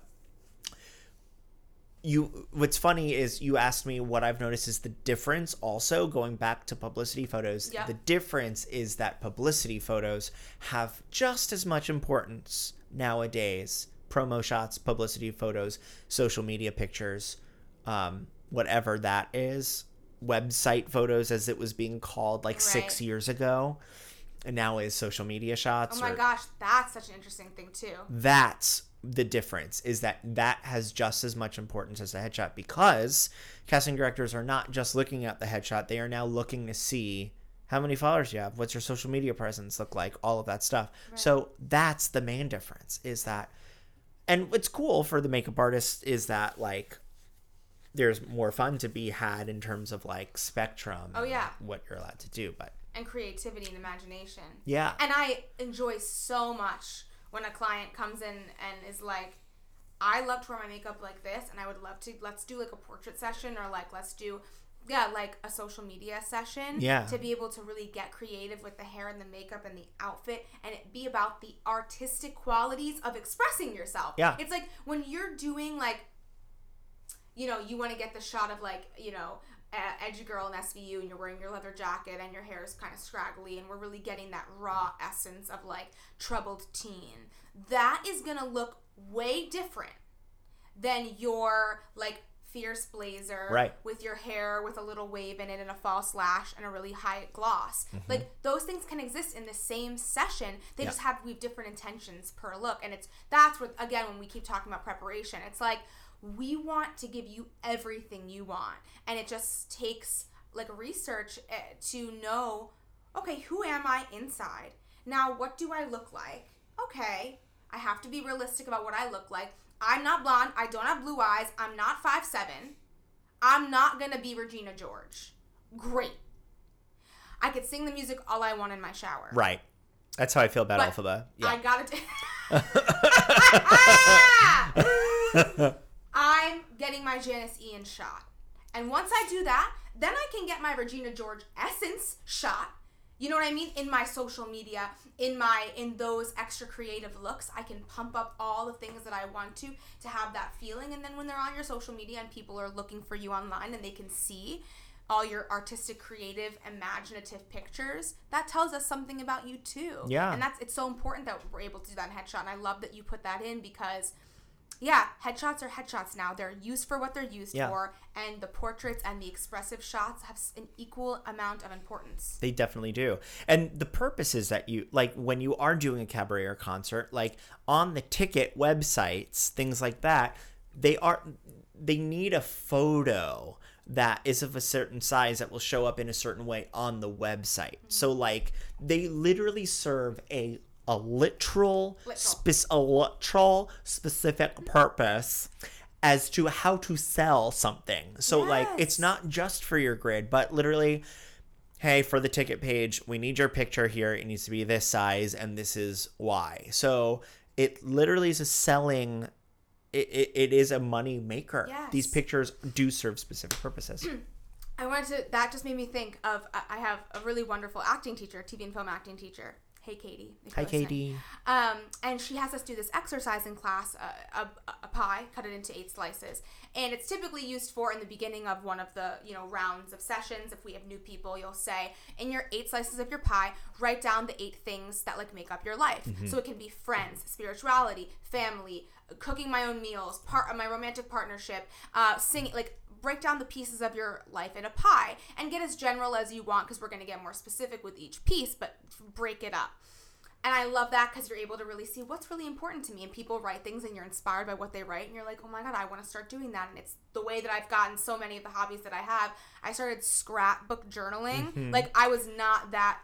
you, what's funny is you asked me what I've noticed is the difference also going back to publicity photos. Yep. The difference is that publicity photos have just as much importance nowadays. Promo shots, publicity photos, social media pictures, um, whatever that is. Website photos, as it was being called like right. six years ago, and now is social media shots. Oh my or, gosh, that's such an interesting thing too. That's the difference, is that that has just as much importance as the headshot, because casting directors are not just looking at the headshot, they are now looking to see how many followers you have, what's your social media presence look like, all of that stuff. Right. So that's the main difference, is that, and what's cool for the makeup artist is that, like, there's more fun to be had in terms of like spectrum oh, and yeah. what you're allowed to do, but and creativity and imagination. Yeah. And I enjoy so much when a client comes in and is like, I love to wear my makeup like this, and I would love to, let's do like a portrait session, or like let's do yeah like a social media session. Yeah. To be able to really get creative with the hair and the makeup and the outfit, and it be about the artistic qualities of expressing yourself. Yeah. It's like when you're doing like, you know, you want to get the shot of like, you know, uh, edgy girl in S V U, and you're wearing your leather jacket and your hair is kind of scraggly, and we're really getting that raw essence of like troubled teen. That is going to look way different than your like fierce blazer right. with your hair with a little wave in it and a false lash and a really high gloss. Mm-hmm. Like those things can exist in the same session. They yeah. just have we have different intentions per look. And it's that's what, again, when we keep talking about preparation, it's like, we want to give you everything you want, and it just takes like research to know, okay, who am I inside? Now, what do I look like? Okay, I have to be realistic about what I look like. I'm not blonde. I don't have blue eyes. I'm not five seven. I'm not gonna be Regina George. Great. I could sing the music all I want in my shower. Right. That's how I feel about but Elphaba. Yeah. I gotta. I'm getting my Janice Ian shot. And once I do that, then I can get my Regina George essence shot. You know what I mean? In my social media, in my in those extra creative looks, I can pump up all the things that I want to to have that feeling. And then when they're on your social media and people are looking for you online and they can see all your artistic, creative, imaginative pictures, that tells us something about you too. Yeah. And that's it's so important that we're able to do that in headshot. And I love that you put that in, because yeah, headshots are headshots now. They're used for what they're used yeah. for, and the portraits and the expressive shots have an equal amount of importance. They definitely do. And the purpose is that you, like, when you are doing a cabaret or concert, like, on the ticket websites, things like that, they are, they need a photo that is of a certain size that will show up in a certain way on the website. Mm-hmm. So, like, they literally serve a a literal, literal. Spe- a literal specific purpose as to how to sell something. So yes. like, it's not just for your grid, but literally, hey, for the ticket page, we need your picture here. It needs to be this size, and this is why. So it literally is a selling, it, it, it is a money maker. Yes. These pictures do serve specific purposes. I wanted to, that just made me think of, I have a really wonderful acting teacher, T V and film acting teacher. Hey, Katie. if Hi, you're listening. Katie. Um, and she has us do this exercise in class, uh, a, a pie, cut it into eight slices. And it's typically used for in the beginning of one of the, you know, rounds of sessions. If we have new people, you'll say, in your eight slices of your pie, write down the eight things that, like, make up your life. Mm-hmm. So it can be friends, spirituality, family, cooking my own meals, part my romantic partnership, uh, singing, like, break down the pieces of your life in a pie and get as general as you want, because we're going to get more specific with each piece, but break it up. And I love that because you're able to really see what's really important to me. And people write things and you're inspired by what they write. And you're like, oh my God, I want to start doing that. And it's the way that I've gotten so many of the hobbies that I have. I started scrapbook journaling. Mm-hmm. Like, I was not that,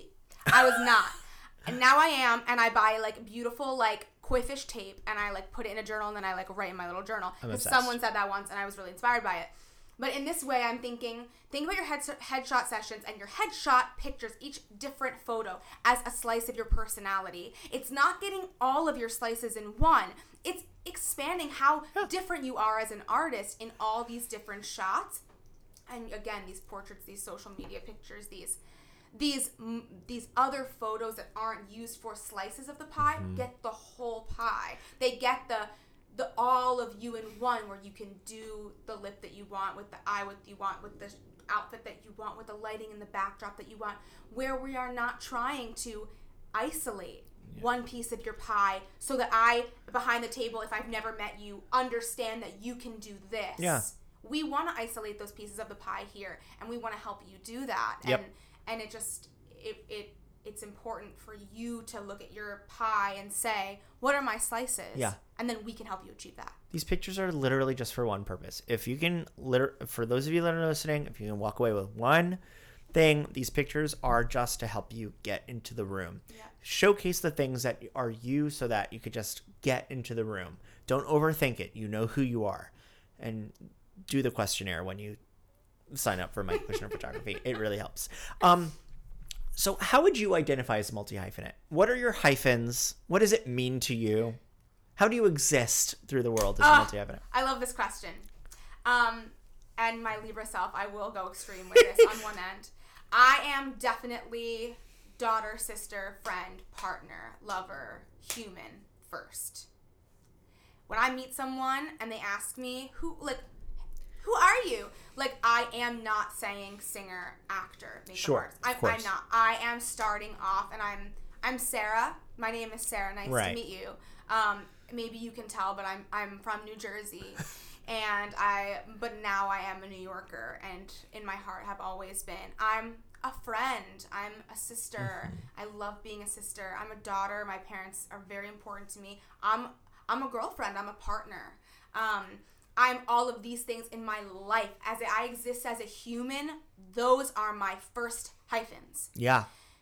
I was not. And now I am. And I buy, like, beautiful, like, koi fish tape, and I, like, put it in a journal, and then I, like, write in my little journal. Because someone said that once, and I was really inspired by it. But in this way, I'm thinking, think about your head, headshot sessions, and your headshot pictures each different photo as a slice of your personality. It's not getting all of your slices in one. It's expanding how different you are as an artist in all these different shots. And again, these portraits, these social media pictures, these these these other photos that aren't used for slices of the pie mm-hmm. get the whole pie. They get the the all of you in one, where you can do the lip that you want, with the eye what you want, with the outfit that you want, with the lighting and the backdrop that you want, where we are not trying to isolate yeah. one piece of your pie so that I, behind the table, if I've never met you, understand that you can do this. Yeah. We want to isolate those pieces of the pie here, and we want to help you do that. Yep. And and it just it it it's important for you to look at your pie and say, what are my slices? Yeah. And then we can help you achieve that. These pictures are literally just for one purpose. If you can, liter- for those of you that are listening, if you can walk away with one thing, these pictures are just to help you get into the room. Yeah. Showcase the things that are you so that you could just get into the room. Don't overthink it. You know who you are. And do the questionnaire when you sign up for Mike Kushner Photography. It really helps. Um, so how would you identify as a multi-hyphenate? What are your hyphens? What does it mean to you? How do you exist through the world as a uh, multi-hyphenate? I love this question. Um, and my Libra self, I will go extreme with this on one end. I am definitely daughter, sister, friend, partner, lover, human first. When I meet someone and they ask me, who, like, who are you? Like, I am not saying singer, actor, makeup sure, artist. I'm, of course. I'm not. I am starting off, and I'm I'm Sarah. My name is Sarah. Nice right. to meet you. Um, maybe you can tell, but I'm I'm from New Jersey, and I but now I am a New Yorker, and in my heart have always been. I'm a friend. I'm a sister. I love being a sister. I'm a daughter. My parents are very important to me. I'm I'm a girlfriend. I'm a partner. Um, I'm all of these things in my life. As I exist as a human, those are my first hyphens. Yeah.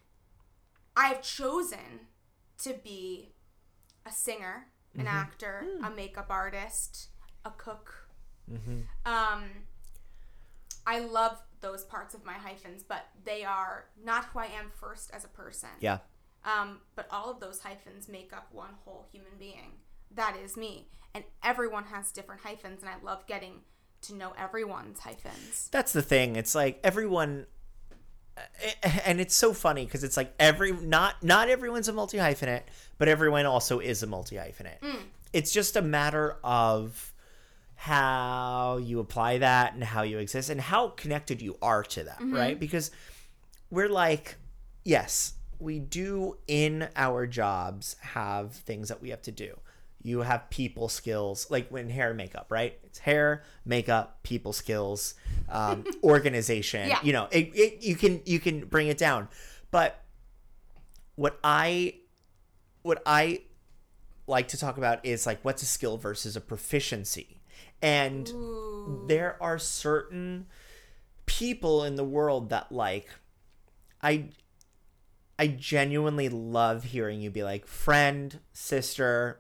I have chosen to be a singer, an mm-hmm. actor, mm. a makeup artist, a cook. Mm-hmm. Um, I love those parts of my hyphens, but they are not who I am first as a person. Yeah. Um, but all of those hyphens make up one whole human being. That is me. And everyone has different hyphens, and I love getting to know everyone's hyphens. That's the thing. It's like everyone, and it's so funny because it's like every not not everyone's a multi-hyphenate, but everyone also is a multi-hyphenate. Mm. It's just a matter of how you apply that and how you exist and how connected you are to that, mm-hmm. right? Because we're like, yes, we do in our jobs have things that we have to do. You have people skills, like when hair and makeup, right? It's hair, makeup, people skills, um, organization. Yeah. You know, it, it, you can you can bring it down. But what I what I like to talk about is like what's a skill versus a proficiency. And Ooh. There are certain people in the world that like I I genuinely love hearing you be like friend, sister,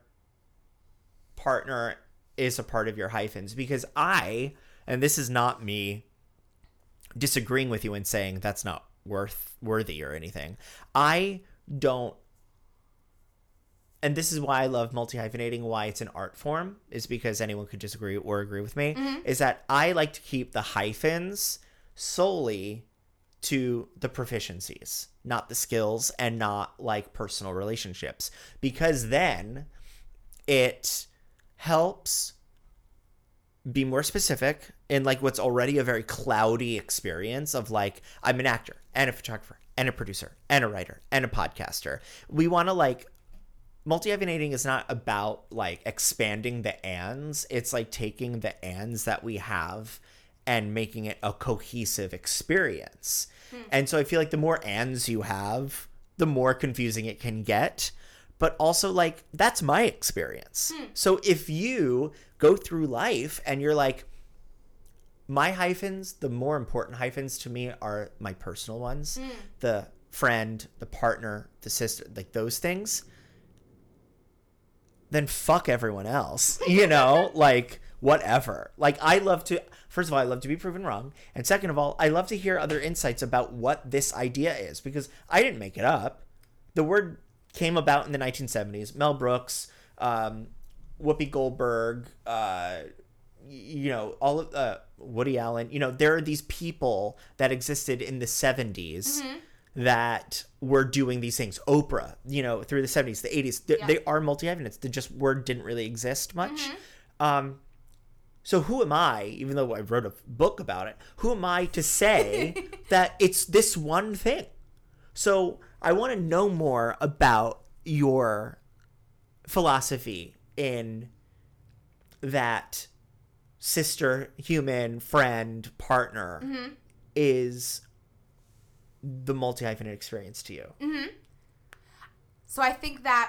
partner is a part of your hyphens, because I, and this is not me disagreeing with you and saying that's not worth worthy or anything. I don't, and this is why I love multi-hyphenating, why it's an art form, is because anyone could disagree or agree with me, mm-hmm. is that I like to keep the hyphens solely to the proficiencies, not the skills, and not like personal relationships, because then it helps be more specific in like what's already a very cloudy experience of like, I'm an actor and a photographer and a producer and a writer and a podcaster. We want to like, multi-hyphenating is not about like expanding the ands. It's like taking the ands that we have and making it a cohesive experience. Hmm. And so I feel like the more ands you have, the more confusing it can get. But also, like, that's my experience. Hmm. So if you go through life and you're like, my hyphens, the more important hyphens to me are my personal ones, hmm. the friend, the partner, the sister, like those things, then fuck everyone else, you know, like whatever. Like I love to, first of all, I love to be proven wrong. And second of all, I love to hear other insights about what this idea is, because I didn't make it up. The word came about in the nineteen seventies. Mel Brooks, um, Whoopi Goldberg, uh, you know, all of uh, Woody Allen. You know, there are these people that existed in the seventies mm-hmm. that were doing these things. Oprah, you know, through the seventies, the eighties. They, yeah. they are multi-hyphenates. The just word didn't really exist much. Mm-hmm. Um, so who am I, even though I wrote a book about it, who am I to say that it's this one thing? So I want to know more about your philosophy in that sister, human, friend, partner mm-hmm. is the multi-hyphenate experience to you. Mm-hmm. So I think that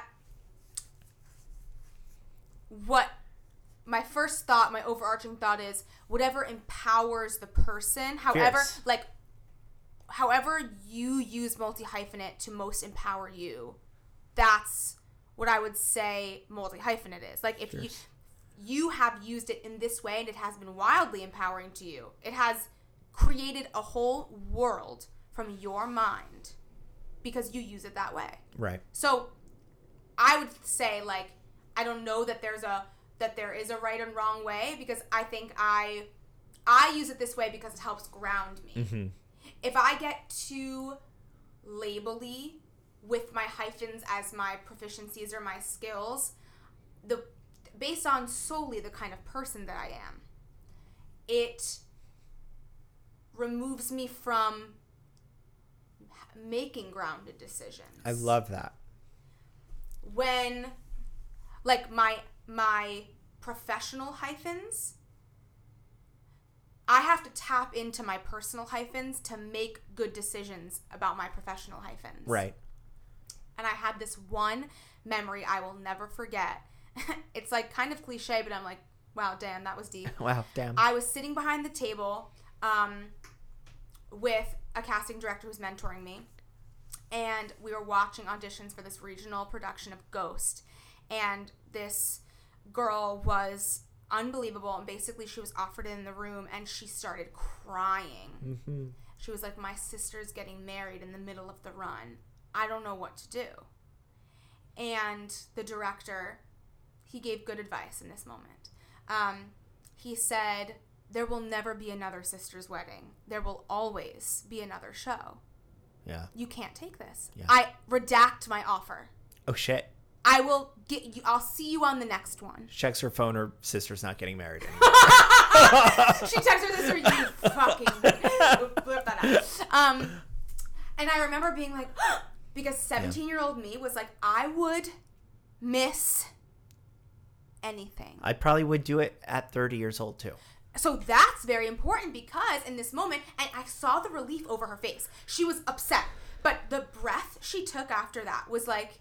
what my first thought, my overarching thought is whatever empowers the person, however, Fierce. like, however you use multi-hyphenate to most empower you, that's what I would say multi-hyphenate is. Like if you you have used it in this way and it has been wildly empowering to you. It has created a whole world from your mind because you use it that way. Right. So I would say like I don't know that there's a that there is a right and wrong way, because I think I I use it this way because it helps ground me. Mm-hmm. If I get too label-y with my hyphens as my proficiencies or my skills, the based on solely the kind of person that I am, it removes me from making grounded decisions. I love that. When, like, my my professional hyphens, I have to tap into my personal hyphens to make good decisions about my professional hyphens. Right. And I had this one memory I will never forget. It's like kind of cliche, but I'm like, wow, damn, that was deep. Wow, damn. I was sitting behind the table um, with a casting director who's mentoring me. And we were watching auditions for this regional production of Ghost. And this girl was unbelievable, and basically she was offered in the room and she started crying. Mm-hmm. She was like, my sister's getting married in the middle of the run. I don't know what to do. And the director, he gave good advice in this moment. Um, he said, there will never be another sister's wedding. There will always be another show. Yeah. You can't take this. Yeah. I redact my offer. Oh, shit. I will get you. I'll see you on the next one. Checks her phone. Her sister's not getting married anymore. She texts her sister, you fucking blip that out. Um, and I remember being like, because seventeen-year-old me was like, I would miss anything. I probably would do it at thirty years old too. So that's very important, because in this moment, and I saw the relief over her face. She was upset, but the breath she took after that was like,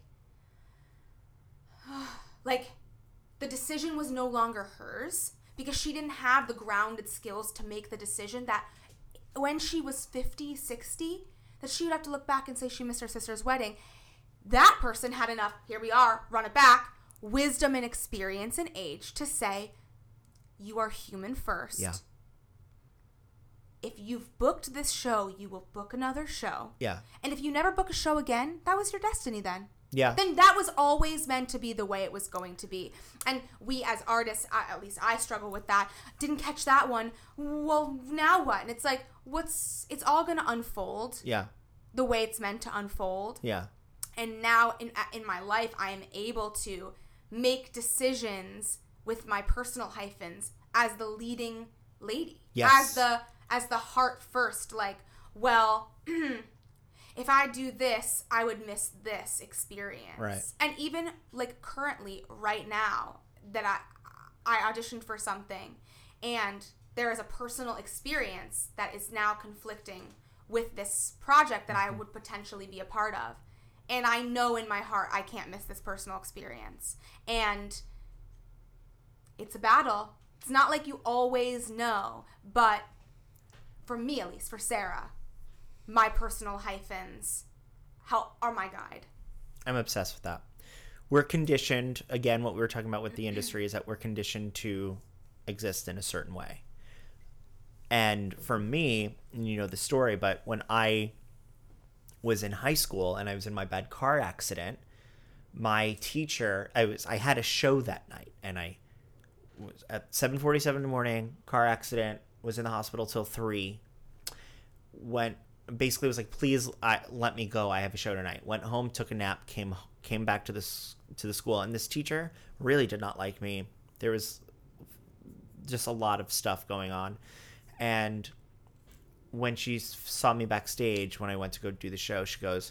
like the decision was no longer hers, because she didn't have the grounded skills to make the decision that when she was fifty, sixty, that she would have to look back and say she missed her sister's wedding. That person had enough, here we are, run it back, wisdom and experience and age to say, you are human first. Yeah. If you've booked this show, you will book another show. Yeah. And if you never book a show again, that was your destiny then. Yeah. then that was always meant to be the way it was going to be. And we as artists, I, at least I struggle with that, didn't catch that one. Well, now what? And it's like, what's, it's all going to unfold Yeah. the way it's meant to unfold. Yeah. And now in in my life, I am able to make decisions with my personal hyphens as the leading lady. Yes. As the as the heart first, like, well, if I do this, I would miss this experience. Right. And even like currently, right now, that I I auditioned for something, and there is a personal experience that is now conflicting with this project that I would potentially be a part of. And I know in my heart I can't miss this personal experience. And it's a battle. It's not like you always know, but for me, at least, for Sarah, my personal hyphens help are my guide. I'm obsessed with that. We're conditioned, again, what we were talking about with the industry is that we're conditioned to exist in a certain way. And for me, and you know the story, but when I was in high school and I was in my bad car accident, my teacher, I was I had a show that night, and I was at seven forty-seven in the morning, car accident, was in the hospital till three. Went basically was like, please I, let me go. I have a show tonight. Went home, took a nap, came came back to this to the school, and this teacher really did not like me. There was just a lot of stuff going on, and when she saw me backstage when I went to go do the show, she goes,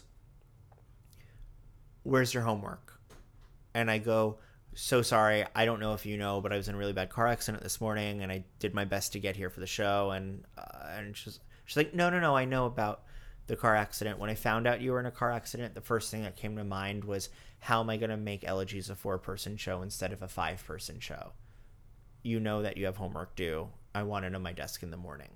"Where's your homework?" And I go, "So sorry, I don't know if you know, but I was in a really bad car accident this morning, and I did my best to get here for the show." And uh, and she's she's like, "No, no, no, I know about the car accident. When I found out you were in a car accident, the first thing that came to mind was, how am I going to make Elegies a four-person show instead of a five-person show? You know that you have homework due. I want it on my desk in the morning."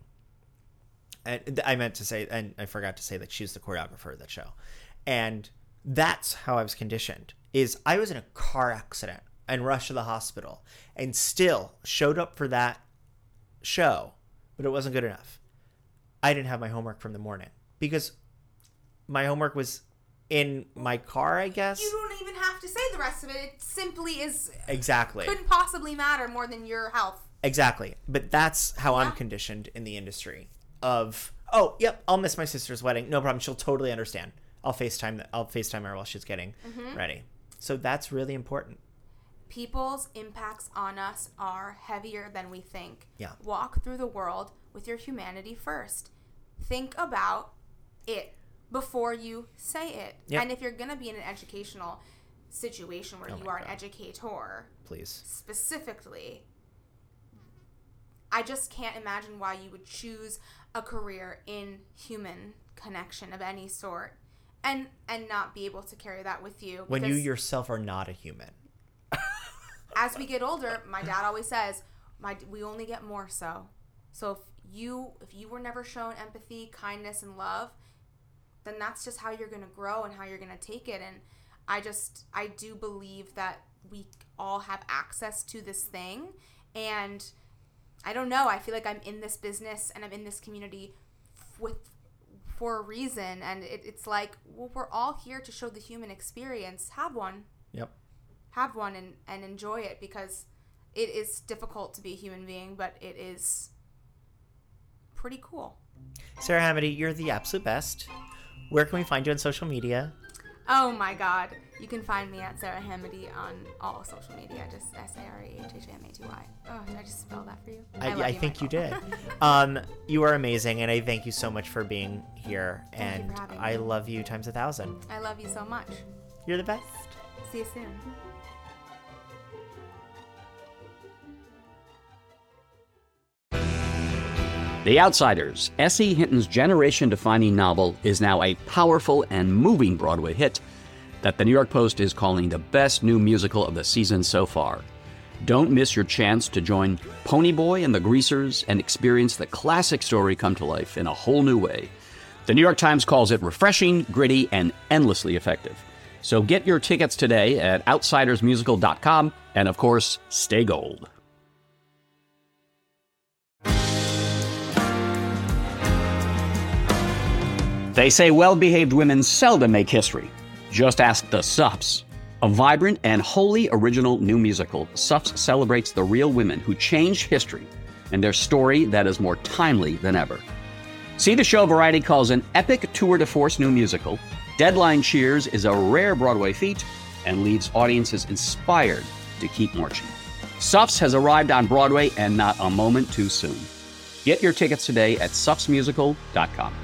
And I meant to say, and I forgot to say that she's the choreographer of that show. And that's how I was conditioned, is I was in a car accident and rushed to the hospital and still showed up for that show, but it wasn't good enough. I didn't have my homework from the morning because my homework was in my car, I guess. You don't even have to say the rest of it. It simply is... Exactly. Couldn't possibly matter more than your health. Exactly. But that's how Yeah. I'm conditioned in the industry. Of, oh, yep, I'll miss my sister's wedding. No problem. She'll totally understand. I'll FaceTime, I'll FaceTime her while she's getting Mm-hmm. ready. So that's really important. People's impacts on us are heavier than we think. Yeah. Walk through the world with your humanity first. Think about it before you say it. Yep. And if you're going to be in an educational situation where Oh you my are God. an educator, Please. specifically, I just can't imagine why you would choose a career in human connection of any sort and and not be able to carry that with you. When you Because yourself are not a human. as we get older, my dad always says, "My we only get more so." So if you if you were never shown empathy, kindness, and love, then that's just how you're going to grow and how you're going to take it. And I just I do believe that we all have access to this thing, and I don't know. I feel like I'm in this business and I'm in this community f- with for a reason, and it, it's like, well, we're all here to show the human experience. Have one, Yep. have one, and, and enjoy it, because it is difficult to be a human being, but it is pretty cool. Sarah Hamady, you're the absolute best. Where can we find you on social media? Oh my God. You can find me at Sarah Hamady on all social media. Just S A R A H H A M A T Y. Oh, did I just spell that for you? I, love I think you Michael. did. um, you are amazing, and I thank you so much for being here. Thank you and for having I me. love you times a thousand. I love you so much. You're the best. See you soon. The Outsiders, S E. Hinton's generation-defining novel, is now a powerful and moving Broadway hit that the New York Post is calling the best new musical of the season so far. Don't miss your chance to join Ponyboy and the Greasers and experience the classic story come to life in a whole new way. The New York Times calls it refreshing, gritty, and endlessly effective. So get your tickets today at outsiders musical dot com, and of course, stay gold. They say well-behaved women seldom make history. Just ask the Suffs. A vibrant and wholly original new musical, Suffs celebrates the real women who changed history and their story that is more timely than ever. See the show Variety calls an epic tour de force new musical. Deadline cheers is a rare Broadway feat and leaves audiences inspired to keep marching. Suffs has arrived on Broadway and not a moment too soon. Get your tickets today at suffs musical dot com.